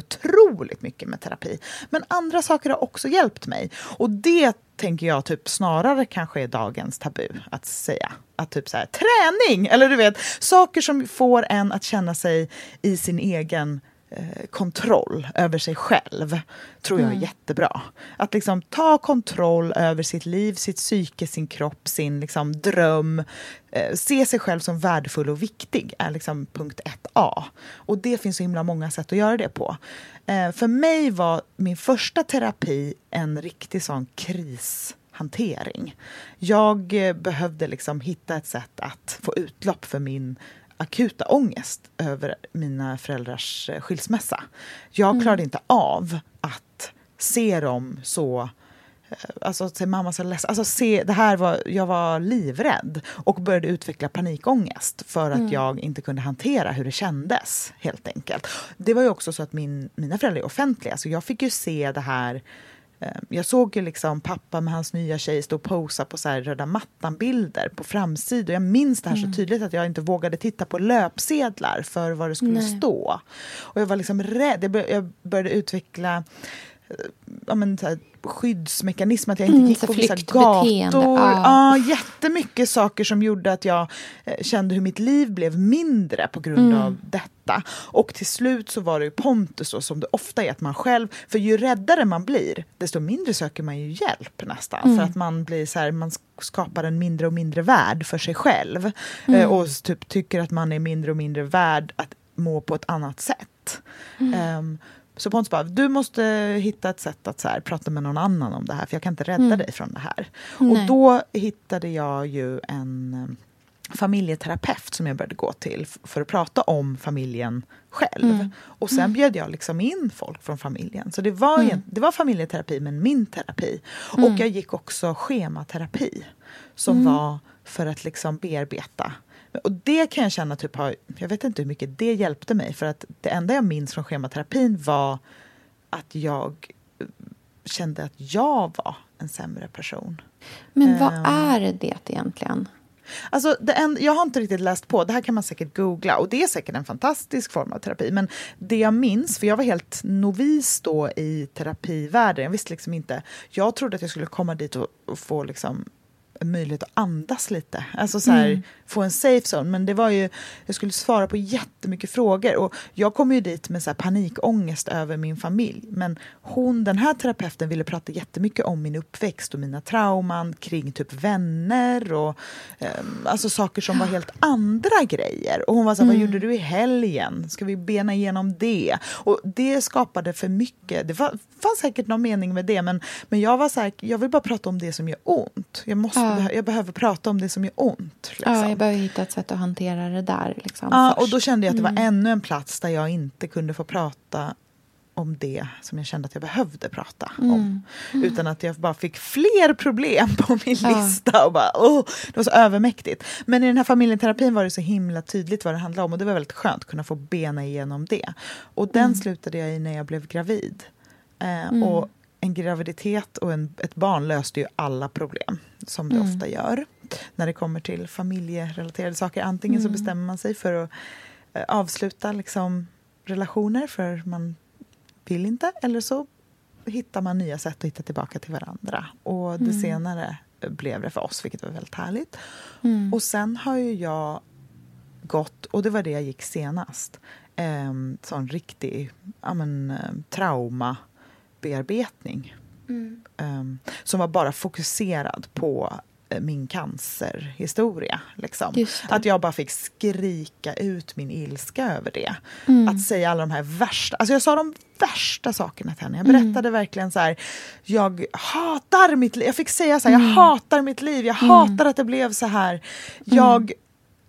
C: otroligt mycket med terapi. Men andra saker har också hjälpt mig. Och det tänker jag typ snarare kanske är dagens tabu att säga. Att typ så här, träning! Eller du vet, saker som får en att känna sig i sin egen eh, kontroll över sig själv. Tror jag är mm. jättebra. Att liksom ta kontroll över sitt liv, sitt psyke, sin kropp, sin liksom dröm. Eh, se sig själv som värdefull och viktig är liksom punkt ett A. Och det finns så himla många sätt att göra det på. Eh, för mig var min första terapi en riktig sån krishantering. Jag eh, behövde liksom hitta ett sätt att få utlopp för min akuta ångest över mina föräldrars skilsmässa. Jag klarade mm. inte av att se dem så, alltså se mamma så ledsen, alltså se, det här var, jag var livrädd och började utveckla panikångest för att mm. jag inte kunde hantera hur det kändes, helt enkelt. Det var ju också så att min, mina föräldrar är offentliga, så jag fick ju se det här. Jag såg ju liksom pappa med hans nya tjej stå och posa på så här röda mattan-bilder på framsidan. Jag minns det här mm. så tydligt att jag inte vågade titta på löpsedlar för vad det skulle Nej. stå. Och jag var liksom rädd. Jag började, jag började utveckla ja, men, så här, skyddsmekanism, att jag inte
D: mm,
C: gick på vissa gator.
D: Ja.
C: Ja, jättemycket saker som gjorde att jag eh, kände hur mitt liv blev mindre på grund mm. av detta. Och till slut så var det ju Pontus så, som det ofta är, att man själv, för ju räddare man blir, desto mindre söker man ju hjälp nästan. Mm. För att man blir så här, man skapar en mindre och mindre värld för sig själv. Mm. Eh, och typ tycker att man är mindre och mindre värd att må på ett annat sätt. Mm. Um, Så Pontus bara, du måste hitta ett sätt att så här, prata med någon annan om det här, för jag kan inte rädda mm. dig från det här. Nej. Och då hittade jag ju en familjeterapeut som jag började gå till för att prata om familjen själv. Mm. Och sen bjöd jag liksom in folk från familjen. Så det var, mm. det var familjeterapi, men min terapi. Mm. Och jag gick också schematerapi som mm. var för att liksom bearbeta. Och det kan jag känna typ har, jag vet inte hur mycket det hjälpte mig, för att det enda jag minns från schematerapin var att jag kände att jag var en sämre person.
D: Men
C: um,
D: vad är det egentligen?
C: Alltså, det en, jag har inte riktigt läst på, det här kan man säkert googla, och det är säkert en fantastisk form av terapi, men det jag minns, för jag var helt novis då i terapivärlden, jag visste liksom inte, jag trodde att jag skulle komma dit och, och få liksom en möjlighet att andas lite. Alltså så här, mm. få en safe zone. Men det var ju, jag skulle svara på jättemycket frågor. Och jag kom ju dit med så här panikångest över min familj. Men hon, den här terapeuten, ville prata jättemycket om min uppväxt och mina trauman kring typ vänner och eh, alltså saker som var helt andra grejer. Och hon var så här, mm. vad gjorde du i helgen? Ska vi bena igenom det? Och det skapade för mycket. Det var, fanns säkert någon mening med det, men, men jag var så här, jag vill bara prata om det som gör ont. Jag måste ja. Jag behöver prata om det som gör ont. Liksom.
D: Ja, jag behöver hitta ett sätt att hantera det där. Liksom,
C: ja,
D: först.
C: Och då kände jag att det var
D: mm.
C: ännu en plats där jag inte kunde få prata om det som jag kände att jag behövde prata mm. om. Mm. Utan att jag bara fick fler problem på min ja. lista. Och bara, oh, det var så övermäktigt. Men i den här familjeterapin var det så himla tydligt vad det handlade om. Och det var väldigt skönt att kunna få bena igenom det. Och den mm. slutade jag i när jag blev gravid. Eh, mm. Och en graviditet och en, ett barn löste ju alla problem, som det mm. ofta gör när det kommer till familjerelaterade saker. Antingen mm. så bestämmer man sig för att eh, avsluta liksom, relationer för man vill inte, eller så hittar man nya sätt att hitta tillbaka till varandra. Och det mm. senare blev det för oss, vilket var väldigt härligt. Mm. Och sen har ju jag gått, och det var det jag gick senast, eh, sån riktig ja, men, trauma bearbetning mm. um, som var bara fokuserad på uh, min cancerhistoria. Liksom. Att jag bara fick skrika ut min ilska över det. Mm. Att säga alla de här värsta... Alltså jag sa de värsta sakerna till henne. Jag berättade mm. verkligen så här, jag hatar mitt liv. Jag fick säga så här, mm. jag hatar mitt liv. Jag mm. hatar att det blev så här. Jag mm.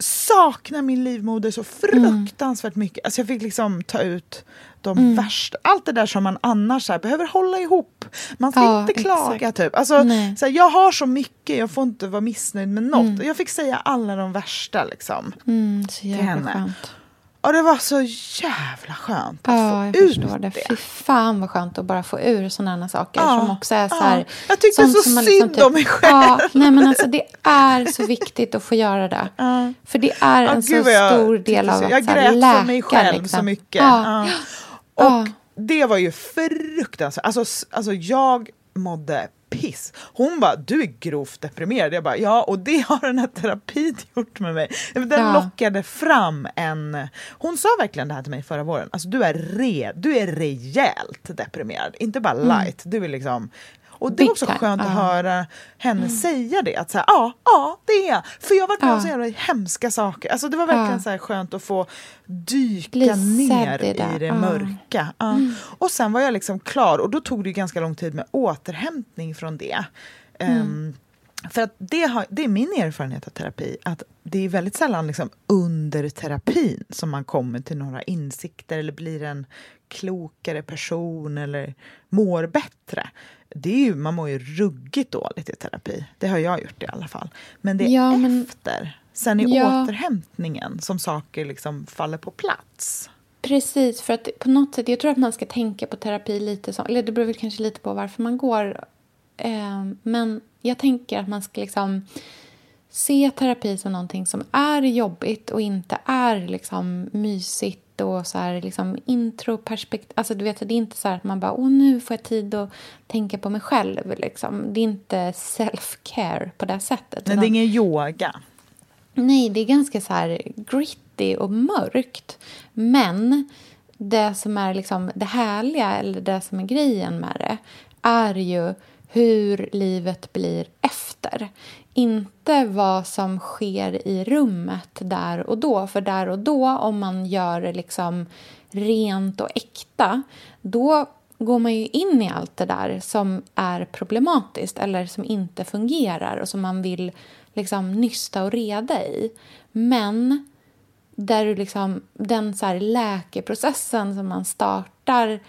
C: saknar min livmoder så fruktansvärt mm. mycket. Alltså jag fick liksom ta ut de mm. värsta, allt det där som man annars så här, behöver hålla ihop. Man ska ja, inte klaga exakt. typ. Alltså, så här, jag har så mycket, jag får inte vara missnöjd med något. Mm. Jag fick säga alla de värsta liksom.
D: Mm, så jävla skönt.
C: Och det var så jävla skönt att
D: ja,
C: få
D: jag
C: ut
D: förstår det.
C: det.
D: Fy fan vad skönt att bara få ur sådana saker
C: ja,
D: som också är så här.
C: Ja. Jag tyckte så synd liksom, typ, om mig själv.
D: Ja, nej men alltså det är så viktigt att få göra det. Ja. För det är en ja, så stor del av att
C: jag
D: så här,
C: grät
D: läka.
C: För mig själv
D: liksom.
C: så mycket.
D: Ja.
C: Ja. Och det var ju fruktansvärt. Alltså, alltså jag mådde piss. Hon bara, du är grovt deprimerad. Jag bara, ja, och det har den här terapin gjort med mig. Den ja. lockade fram en... Hon sa verkligen det här till mig förra våren. Alltså du är, re, du är rejält deprimerad. Inte bara light. Mm. Du är liksom... Och det är också skönt att uh. höra henne mm. säga det. Att säga, ja, ja, det är jag. För jag har varit med om uh. så jävla hemska saker. Alltså det var verkligen uh. så här skönt att få dyka Lisa ner i det, det uh. mörka. Uh. Mm. Och sen var jag liksom klar. Och då tog det ju ganska lång tid med återhämtning från det. Mm. Um, för att det, har, det är min erfarenhet av terapi. Att det är väldigt sällan liksom under terapin som man kommer till några insikter. Eller blir en klokare person. Eller mår bättre. Det är ju, man mår ju ruggigt dåligt i terapi. Det har jag gjort i alla fall. Men det är ja, men, efter, sen i ja. återhämtningen som saker liksom faller på plats.
D: Precis, för att på något sätt, jag tror att man ska tänka på terapi lite som, eller det beror väl kanske lite på varför man går. Eh, men jag tänker att man ska liksom se terapi som någonting som är jobbigt och inte är liksom mysigt. Och så här liksom introperspektiv, alltså du vet, det är inte så här att man bara, åh nu får jag tid att tänka på mig själv liksom. Det är inte self-care på det sättet.
C: Nej, det är ingen yoga.
D: Nej, det är ganska så här gritty och mörkt. Men det som är liksom det härliga, eller det som är grejen med det, är ju hur livet blir efter. Inte vad som sker i rummet där och då. För där och då, om man gör det liksom rent och äkta, då går man ju in i allt det där som är problematiskt eller som inte fungerar och som man vill liksom nysta och reda i. Men där du liksom, den så här läkeprocessen som man startar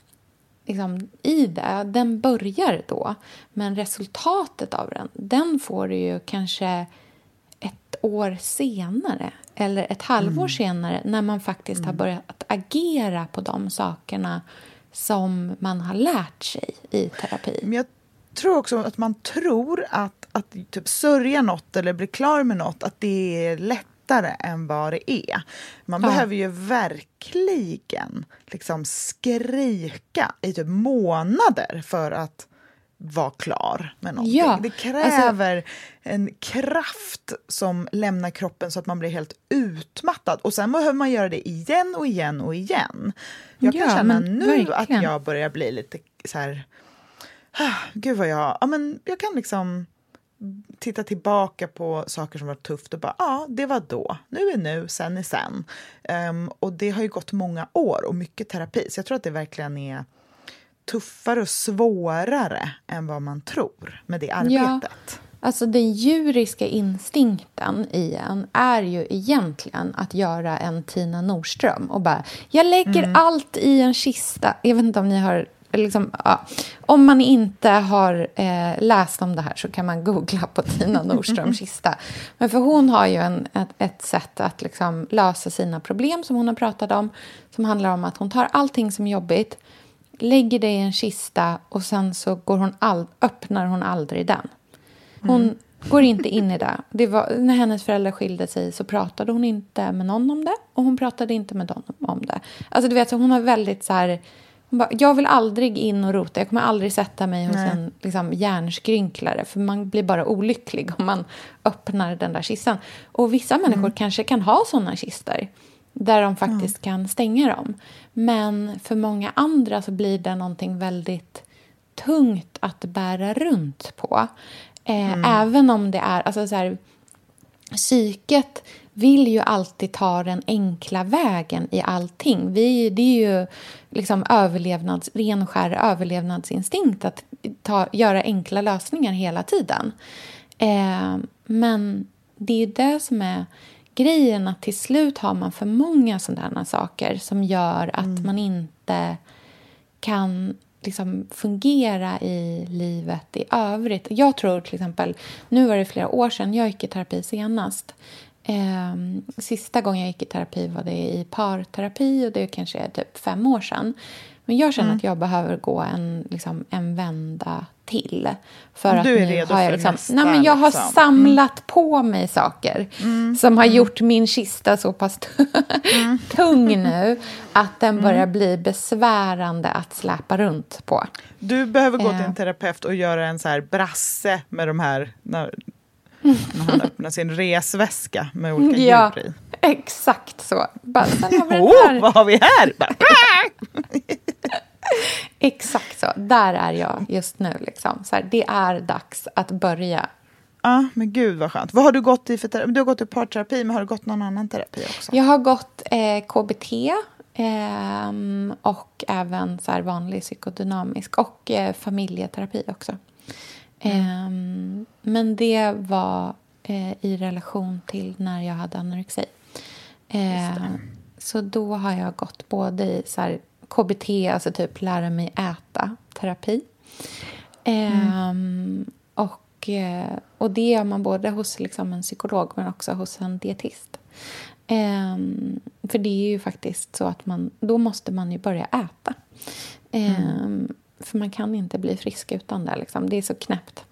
D: liksom i det, den börjar då. Men resultatet av den, den får du ju kanske ett år senare. Eller ett halvår mm. senare. När man faktiskt mm. har börjat agera på de sakerna som man har lärt sig i terapi.
C: Men jag tror också att man tror att, att typ sörja något eller bli klar med något, att det är lätt än vad det är. Man ja. behöver ju verkligen liksom skrika i typ månader för att vara klar med någonting. Ja, det kräver alltså, en kraft som lämnar kroppen så att man blir helt utmattad. Och sen behöver man göra det igen och igen och igen. Jag kan ja, känna nu verkligen. Att jag börjar bli lite så här, ah, gud vad jag, ja men jag kan liksom titta tillbaka på saker som var tufft och bara, ja, ah, det var då. Nu är nu, sen är sen. Um, och det har ju gått många år och mycket terapi. Så jag tror att det verkligen är tuffare och svårare än vad man tror med det arbetet.
D: Ja, alltså den djuriska instinkten i en är ju egentligen att göra en Tina Nordström och bara, jag lägger mm. allt i en kista. Jag vet inte om ni har liksom, ja. Om man inte har eh, läst om det här så kan man googla på Tina Nordströms kista. Men för hon har ju en, ett, ett sätt att liksom lösa sina problem som hon har pratat om. Som handlar om att hon tar allting som är jobbigt, lägger det i en kista och sen så går hon all, öppnar hon aldrig den. Hon mm. går inte in i det. Det var, när hennes föräldrar skilde sig så pratade hon inte med någon om det. Och hon pratade inte med någon om det. Alltså du vet, så hon har väldigt så här... Hon bara, jag vill aldrig in och rota. Jag kommer aldrig sätta mig hos Nej. en liksom, hjärnskrynklare. För man blir bara olycklig om man öppnar den där kistan. Och vissa mm. människor kanske kan ha sådana kistor. Där de faktiskt mm. kan stänga dem. Men för många andra så blir det någonting väldigt tungt att bära runt på. Eh, mm. Även om det är... Alltså så här, psyket vill ju alltid ta den enkla vägen i allting. Vi, det är ju liksom överlevnads, ren skär överlevnadsinstinkt att ta, göra enkla lösningar hela tiden. Eh, men det är det som är grejen, att till slut har man för många sådana saker som gör att mm. man inte kan liksom fungera i livet i övrigt. Jag tror till exempel, nu var det flera år sedan jag gick i terapi senast. Eh, sista gången jag gick i terapi var det i parterapi och det kanske är typ fem år sedan. Men jag känner
C: Mm.
D: att jag behöver gå en, liksom, en vända till. För att
C: Du är
D: nu
C: redo
D: har jag,
C: för
D: liksom,
C: nästa,
D: nej, men jag har
C: liksom.
D: samlat på mig saker
C: Mm.
D: som har gjort min kista så pass t-
C: Mm.
D: tung nu att den börjar bli besvärande att släpa runt på.
C: Du behöver gå
D: Eh.
C: till en terapeut och göra en så här brasse med de här, när, när han öppnar sin resväska med olika
D: Ja.
C: djur i.
D: Exakt så. Bara, sen har vi den
C: Oh,
D: här.
C: vad har vi här? Bara,
D: Exakt så. Där är jag just nu. Liksom. Så här, det är dags att börja.
C: Ja, men gud vad skönt. Vad har du gått i för terapi? Du har gått i parterapi, men har du gått någon annan terapi också?
D: Jag har gått eh, K B T ehm, och även så här, vanlig psykodynamisk och eh, familjeterapi också. Ehm, men det var eh, i relation till när jag hade anorexi. Ehm, så då har jag gått både i så här, K B T, alltså typ lära mig äta terapi. Ehm, och, eh, och det gör man både hos liksom, en psykolog men också hos en dietist. Ehm, för det är ju faktiskt så att man, då måste man ju börja äta. Ehm, mm. För man kan inte bli frisk utan det. Liksom. Det är så knäppt.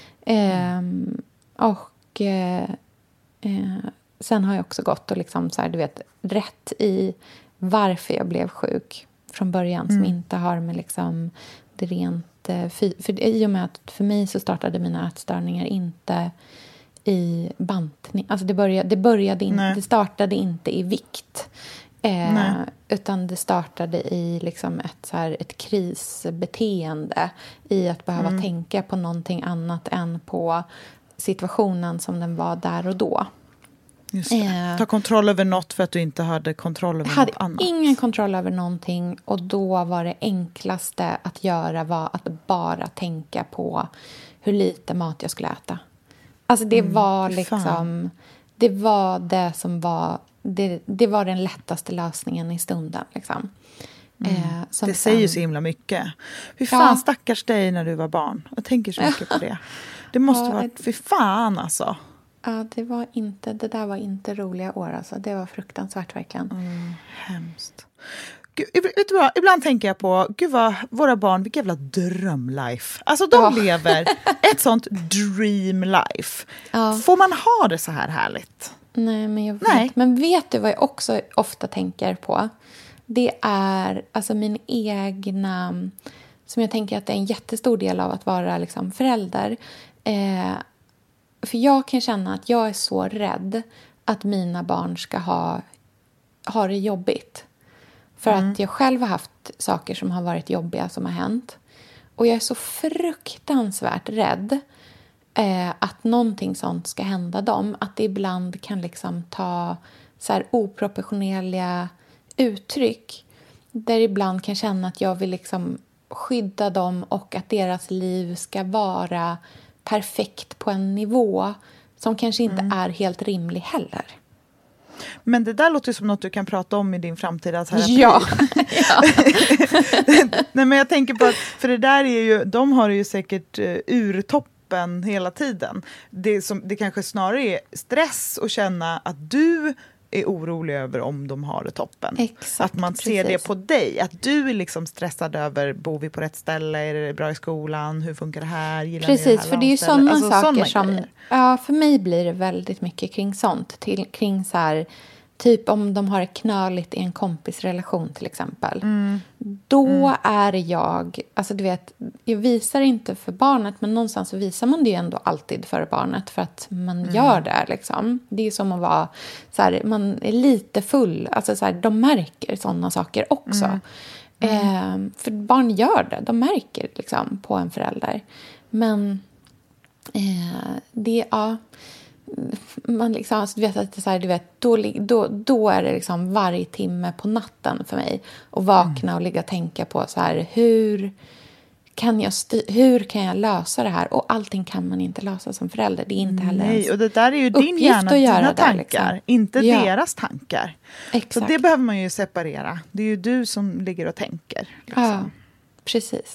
D: Ehm, och eh, eh, sen har jag också gått och liksom, så här, du vet, rätt i varför jag blev sjuk från början. Mm. Som inte har med liksom, det rent... För, för i och med att för mig så startade mina ätstörningar inte i bantning. Alltså det började, det började in, det startade inte i vikt. Eh, utan det startade i liksom ett, så här, ett krisbeteende. I att behöva mm. tänka på någonting annat än på situationen som den var där och då.
C: Just det. Eh, Ta kontroll över något för att du inte hade kontroll över
D: hade
C: något annat.
D: Ingen kontroll över någonting. Och då var det enklaste att göra var att bara tänka på hur lite mat jag skulle äta. Alltså det mm, var liksom... Fan. Det var det som var... Det, det var den lättaste lösningen i stunden. Liksom.
C: Mm.
D: Eh, som
C: det
D: sen,
C: säger så himla mycket. Fy fan, ja. Stackars dig när du var barn. Jag tänker så mycket på det. Det måste ja, vara... Fy fan, alltså.
D: Ja, det var inte... Det där var inte roliga år, alltså. Det var fruktansvärt, verkligen.
C: Mm, hemskt. Gud, vet du vad? Ibland tänker jag på... Gud vad, våra barn, vilket jävla drömlife. Alltså, de ja. lever ett sånt dream life. Ja. Får man ha det så här härligt?
D: Nej, men jag vet. Nej. Men vet du vad jag också ofta tänker på? Det är alltså min egna... Som jag tänker att det är en jättestor del av att vara liksom förälder. Eh, för jag kan känna att jag är så rädd att mina barn ska ha, ha det jobbigt. För mm. att jag själv har haft saker som har varit jobbiga som har hänt. Och jag är så fruktansvärt rädd eh, att någonting sånt ska hända dem. Att det ibland kan liksom ta så här oproportionerliga uttryck. Där ibland kan känna att jag vill liksom skydda dem och att deras liv ska vara perfekt på en nivå som kanske inte mm. är helt rimlig heller.
C: Men det där låter ju som något du kan prata om i din framtida terapi.
D: Ja. ja.
C: Nej, men jag tänker på att, för det där är ju, de har ju säkert uh, ur toppen hela tiden. Det, som, det kanske snarare är stress att känna att du är orolig över om de har det toppen.
D: Exakt,
C: att man ser precis. Det på dig. Att du är liksom stressad över, bor vi på rätt ställe? Är det bra i skolan? Hur funkar det här? Gillar
D: precis,
C: ni det här
D: för det är ju sådana alltså, saker som...
C: Grejer.
D: Ja, för mig blir det väldigt mycket kring sånt. Till, kring så här... Typ om de har knöligt i en kompisrelation till exempel. Mm. Då mm. är jag... Alltså du vet, jag visar inte för barnet. Men någonstans så visar man det ju ändå alltid för barnet. För att man mm. gör det liksom. Det är som att vara... Så här, man är lite full. Alltså så här, de märker sådana saker också. Mm. Mm. Eh, för barn gör det. De märker liksom på en förälder. Men eh, det... Ja... Man liksom, alltså, du vet, att det så här, du vet, då, då, då är det liksom varje timme på natten för mig att vakna och ligga och tänka på så här, hur kan jag styr, hur kan jag lösa det här? Och allting kan man inte lösa som förälder. Det är inte heller
C: Nej, och det där är ju din hjärna, dina tankar, liksom. Inte
D: ja.
C: deras tankar.
D: Exakt.
C: Så det behöver man ju separera. Det är ju du som ligger och tänker. Liksom.
D: Ja, precis.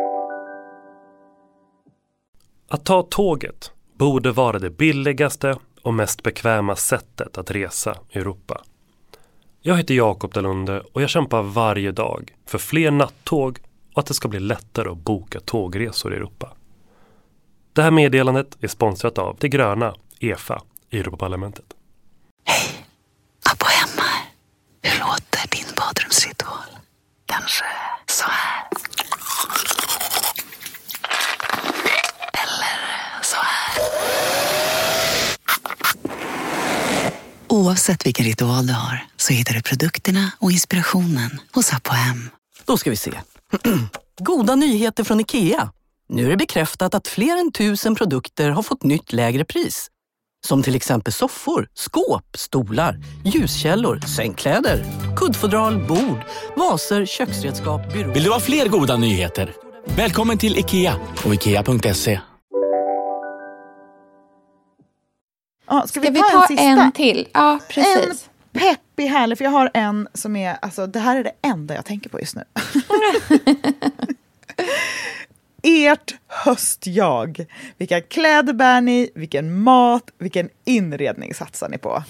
G: Att ta tåget borde vara det billigaste, och mest bekväma sättet att resa i Europa. Jag heter Jakob Dalunde och jag kämpar varje dag för fler nattåg och att det ska bli lättare att boka tågresor i Europa. Det här meddelandet är sponsrat av Det gröna, E F A, i Europaparlamentet.
H: Hej, Abbo hemma. Hur låter din badrumsritual? Kanske så här. Eller så här. Oavsett vilken ritual du har så hittar du produkterna och inspirationen hos Abbo hem.
I: Då ska vi se. Goda nyheter från IKEA. Nu är det bekräftat att fler än tusen produkter har fått nytt lägre pris. Som till exempel soffor, skåp, stolar, ljuskällor, sängkläder, kuddfodral, bord, vaser, köksredskap, byråer.
J: Vill du ha fler goda nyheter? Välkommen till IKEA och ikea punkt se.
C: Ja, ska vi
D: Ska
C: ta,
D: vi ta
C: en sista?
D: en till? Ja, precis.
C: En peppig härlig, för jag har en som är, alltså det här är det enda jag tänker på just nu. Ert höstjag. Vilka kläder bär ni? Vilken mat? Vilken inredning satsar ni på?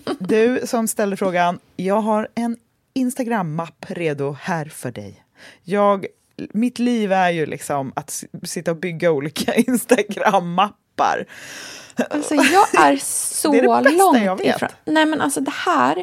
C: Du som ställer frågan, jag har en Instagram-mapp redo här för dig. Jag, mitt liv är ju liksom att sitta och bygga olika Instagram-mappar.
D: Alltså jag är så
C: det är det
D: långt
C: jag vet.
D: ifrån. Nej men alltså det här,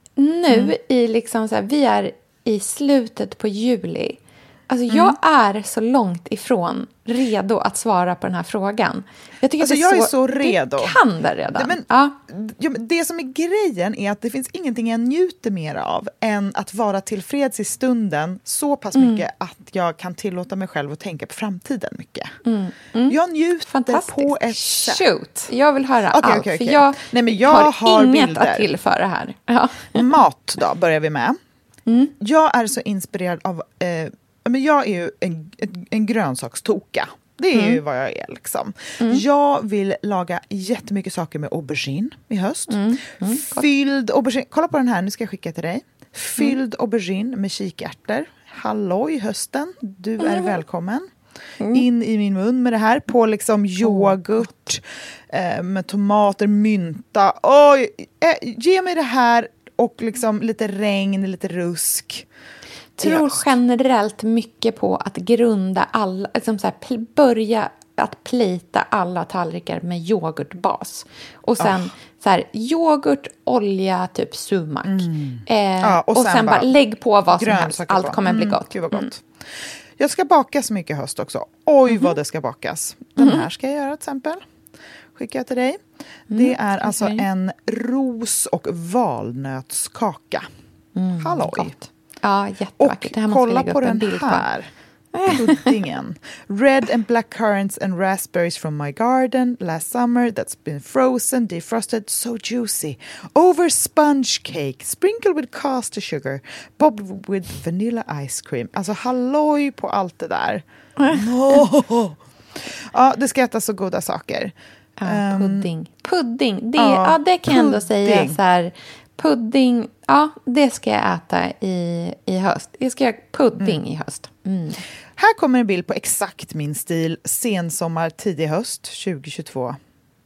D: nu mm. i liksom så här, vi är i slutet på juli. Alltså mm. jag är så långt ifrån redo att svara på den här frågan. Jag tycker
C: alltså,
D: att det
C: jag
D: är så,
C: är så redo.
D: Du kan det redan.
C: Det, men,
D: ja.
C: det som är grejen är att det finns ingenting jag njuter mer av än att vara tillfreds i stunden så pass mycket mm. att jag kan tillåta mig själv att tänka på framtiden mycket. Mm. Mm. Jag njuter på ett sätt.
D: Shoot, jag vill höra
C: okay,
D: allt.
C: Okay, okay.
D: För jag,
C: Nej, men jag
D: har,
C: har
D: inget
C: bilder.
D: att tillföra här. Ja.
C: Mat då börjar vi med.
D: Mm.
C: Jag är så inspirerad av... Eh, men jag är ju en, en, en grönsakstoka. Det är mm. ju vad jag är liksom. Mm. Jag vill laga jättemycket saker med aubergine i höst. Mm. Mm. Fylld aubergine. Kolla på den här, nu ska jag skicka till dig. Fylld mm. aubergine med kikärtor. Halloj hösten, du är mm. välkommen. Mm. In i min mun med det här. På liksom yoghurt. Eh, med tomater, mynta. Oj, eh, ge mig det här. Och liksom lite regn, lite rusk.
D: Tror generellt mycket på att grunda alla, liksom så här, börja att plita alla tallrikar med yoghurtbas. Och sen oh. så här, yoghurt, olja, typ sumak. Mm. Eh, ja, och, och sen, sen bara lägg på vad som helst. Allt kommer mm. bli gott.
C: Gud vad gott. Mm. Jag ska baka så mycket höst också. Oj mm. vad det ska bakas. Den mm. här ska jag göra till exempel. Skickar jag till dig. Mm. Det är alltså okay. en ros- och valnötskaka.
D: Mm.
C: Halloj.
D: Gott. Ja, jättevackert.
C: Och
D: det här måste
C: kolla
D: lägga
C: på
D: upp en
C: den
D: bild
C: här puddingen. Red and black currants and raspberries from my garden last summer that's been frozen, defrosted, so juicy. Over sponge cake, sprinkled with caster sugar, bobbed with vanilla ice cream. Alltså halloj på allt det där. Oh. Ja, det ska äta så goda saker.
D: Ja, pudding. Um, pudding, det, ja, ja, det kan jag ändå säga så här. Pudding, ja, det ska jag äta i, i höst. Jag ska göra pudding mm. i höst. Mm.
C: Här kommer en bild på exakt min stil sensommar, tidig höst tjugohundratjugotvå.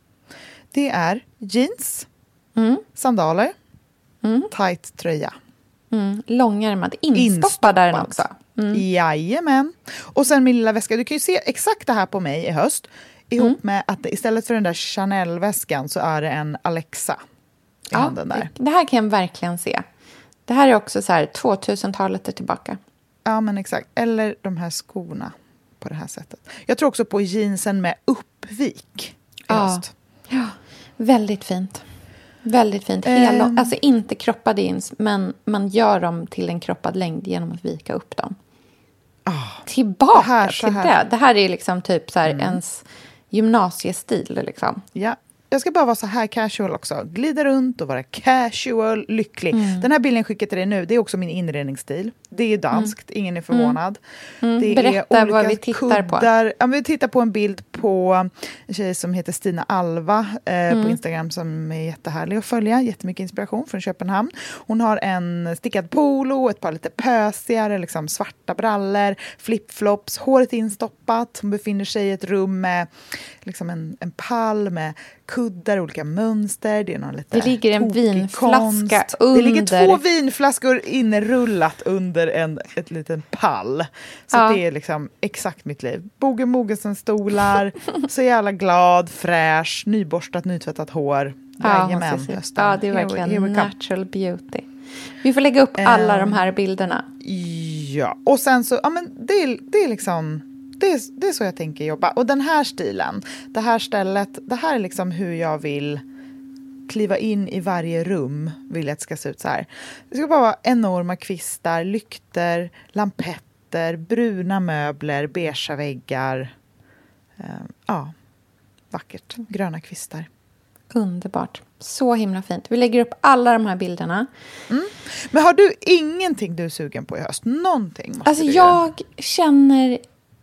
C: Det är jeans, mm. sandaler, mm. tight tröja.
D: Mm. Långärmad, instoppad där den också.
C: Mm. Jajamän. Och sen min lilla väska. Du kan ju se exakt det här på mig i höst. Ihop mm. med att istället för den där Chanel-väskan så är det en Alexa.
D: Ja, där. Det här kan jag verkligen se. Det här är också så här tvåtusentalet tillbaka.
C: Ja, men exakt. Eller de här skorna på det här sättet. Jag tror också på jeansen med uppvik.
D: Ja, ja, väldigt fint. Väldigt fint. Hela, um, alltså inte kroppade jeans, men man gör dem till en kroppad längd genom att vika upp dem. Oh, Tillbaka det här, till det. Det här är liksom typ så här mm. ens gymnasiestil liksom.
C: Ja. Jag ska bara vara så här casual också. Glida runt och vara casual, lycklig. Mm. Den här bilden jag skickar till dig nu, det är också min inredningsstil. Det är danskt, mm. ingen är förvånad.
D: Mm.
C: Det
D: Berätta
C: är
D: vad vi tittar
C: kuddar.
D: på.
C: Ja, vi tittar på en bild på en tjej som heter Stina Alva eh, mm. på Instagram som är jättehärlig att följa. Jättemycket inspiration från Köpenhamn. Hon har en stickad polo, ett par lite pösigare, liksom svarta brallor, flipflops, håret instoppat. Hon befinner sig i ett rum med liksom en, en pall med kuddar, olika mönster. Det är någon lite
D: det ligger en vinflaska
C: konst.
D: under.
C: Det ligger två vinflaskor inrullat under en ett liten pall. Så
D: Ja.
C: det är liksom exakt mitt liv. Boge Mogesen stolar, så jävla glad, fräsch, nyborstat, nytvättat hår.
D: Ja,
C: Jajamän,
D: måste jag se.
C: Östen.
D: Ja, det är
C: Here we-
D: verkligen
C: here we come.
D: natural beauty. Vi får lägga upp alla
C: Ehm.
D: de här bilderna.
C: Ja, och sen så, ja men det är, det är liksom, det är, det är så jag tänker jobba. Och den här stilen, det här stället, det här är liksom hur jag vill kliva in i varje rum, vill jag att det ska se ut så här. Det ska bara vara enorma kvistar, lykter, lampetter, bruna möbler, beigea väggar. Uh, ja, vackert. Gröna kvistar.
D: Underbart. Så himla fint. Vi lägger upp alla de här bilderna.
C: Mm. Men har du ingenting du är sugen på i höst? Någonting måste
D: Alltså
C: du göra.
D: jag känner...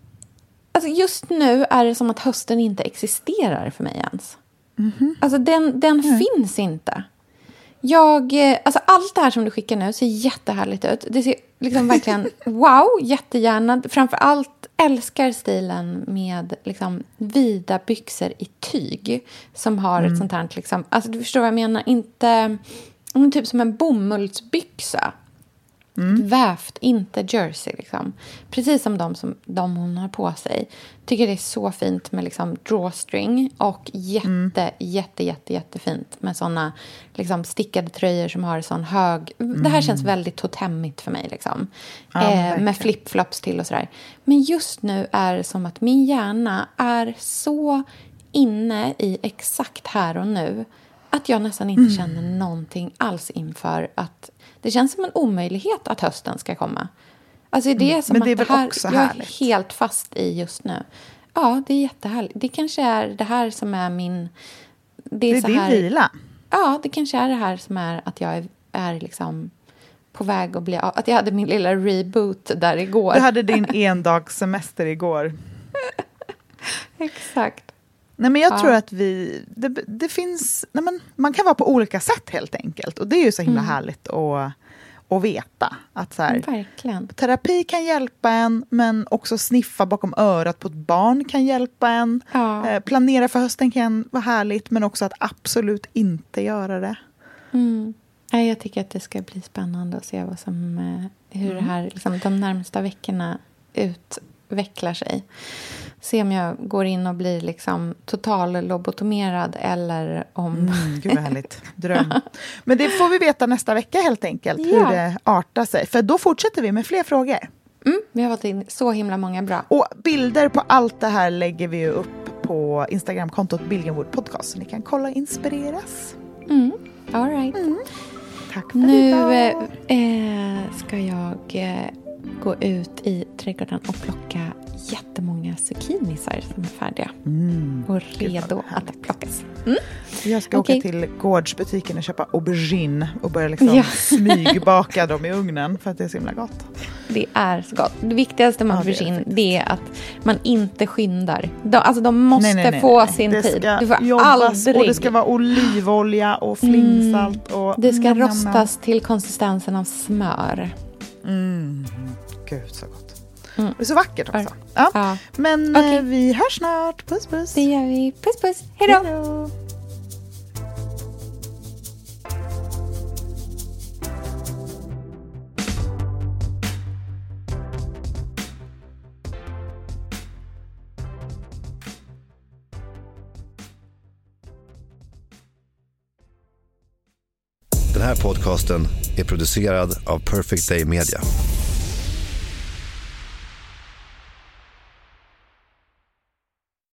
D: Alltså just nu är det som att hösten inte existerar för mig ens.
C: Mm-hmm.
D: Alltså den, den
C: Mm.
D: finns inte. Jag, eh, alltså allt det här som du skickar nu ser jättehärligt ut. Det ser liksom verkligen wow, jättegärna. Framför allt älskar stilen med liksom vida byxor i tyg. Som har
C: Mm.
D: ett sånt här, liksom, alltså du förstår vad jag menar. Inte, men typ som en bomullsbyxa.
C: Mm.
D: Vävt, inte jersey liksom. Precis som de som de hon har på sig. Tycker det är så fint med liksom drawstring. Och jätte,
C: Mm.
D: jätte, jätte, jättefint med såna liksom stickade tröjor som har sån hög... Det här känns väldigt totemmigt för mig liksom.
C: Ja, men
D: eh,
C: verkligen.
D: med flipflops till och sådär. Men just nu är det som att min hjärna är så inne i exakt här och nu. Att jag nästan inte
C: Mm.
D: känner någonting alls inför att... Det känns som en omöjlighet att hösten ska komma. Alltså det är som
C: Men det är
D: att
C: väl
D: det här,
C: också
D: jag är
C: härligt.
D: helt fast i just nu. Ja, det är jättehärligt. Det kanske är det här som är min... Det är,
C: Det är
D: så
C: din
D: här,
C: vila.
D: Ja, det kanske är det här som är att jag är, är liksom på väg att bli... Att jag hade min lilla reboot där igår.
C: Du hade din endagssemester igår.
D: Exakt.
C: Nej, men jag
D: Ja.
C: tror att vi... Det, det finns... Nej, men man kan vara på olika sätt helt enkelt. Och det är ju så himla
D: Mm.
C: härligt att, att veta. Att så här,
D: Verkligen.
C: terapi kan hjälpa en, men också sniffa bakom örat på ett barn kan hjälpa en.
D: Ja.
C: Eh, planera för hösten kan vara härligt, men också att absolut inte göra det.
D: Mm. Nej, jag tycker att det ska bli spännande att se vad som, eh, hur det här, liksom, de närmsta veckorna utvecklar sig. Se om jag går in och blir liksom total lobotomerad eller om...
C: Mm, gud vad härligt. Dröm. Men det får vi veta nästa vecka helt enkelt,
D: Ja.
C: hur det artar sig. För då fortsätter vi med fler frågor.
D: Mm, vi har fått in så himla många bra.
C: Och bilder på allt det här lägger vi ju upp på Instagramkontot Billgrenwood Podcast, så ni kan kolla och inspireras.
D: Mm, all right.
C: Mm. Tack för
D: Nu
C: idag.
D: eh, ska jag eh, gå ut i trädgården och plocka jättemånga zucchinisar som är färdiga.
C: Mm.
D: Och
C: Gud,
D: redo
C: vad
D: att plockas. Mm.
C: Jag ska
D: Okej.
C: åka till gårdsbutiken och köpa aubergine och börja liksom
D: Ja.
C: smygbaka dem i ugnen för att det är så himla gott.
D: Det är så gott. Det viktigaste med
C: Ja, det är det
D: aubergine
C: faktiskt.
D: det är att man inte skyndar. De, alltså de måste
C: Nej, nej, nej,
D: få
C: nej.
D: sin
C: det
D: tid.
C: ska
D: Du får
C: jobbas,
D: aldrig...
C: och det ska vara olivolja och flingsalt. Och
D: Det ska
C: nam, nam, nam.
D: rostas till konsistensen av smör.
C: Mm. Gud, så gott.
D: Mm.
C: Det är så vackert också. Ja.
D: Ja,
C: Men
D: Okej.
C: eh, vi hörs snart. Puss, puss.
D: det gör vi. Puss, puss. Hej då!
C: Hejdå.
K: Den här podcasten är producerad av Perfect Day Media.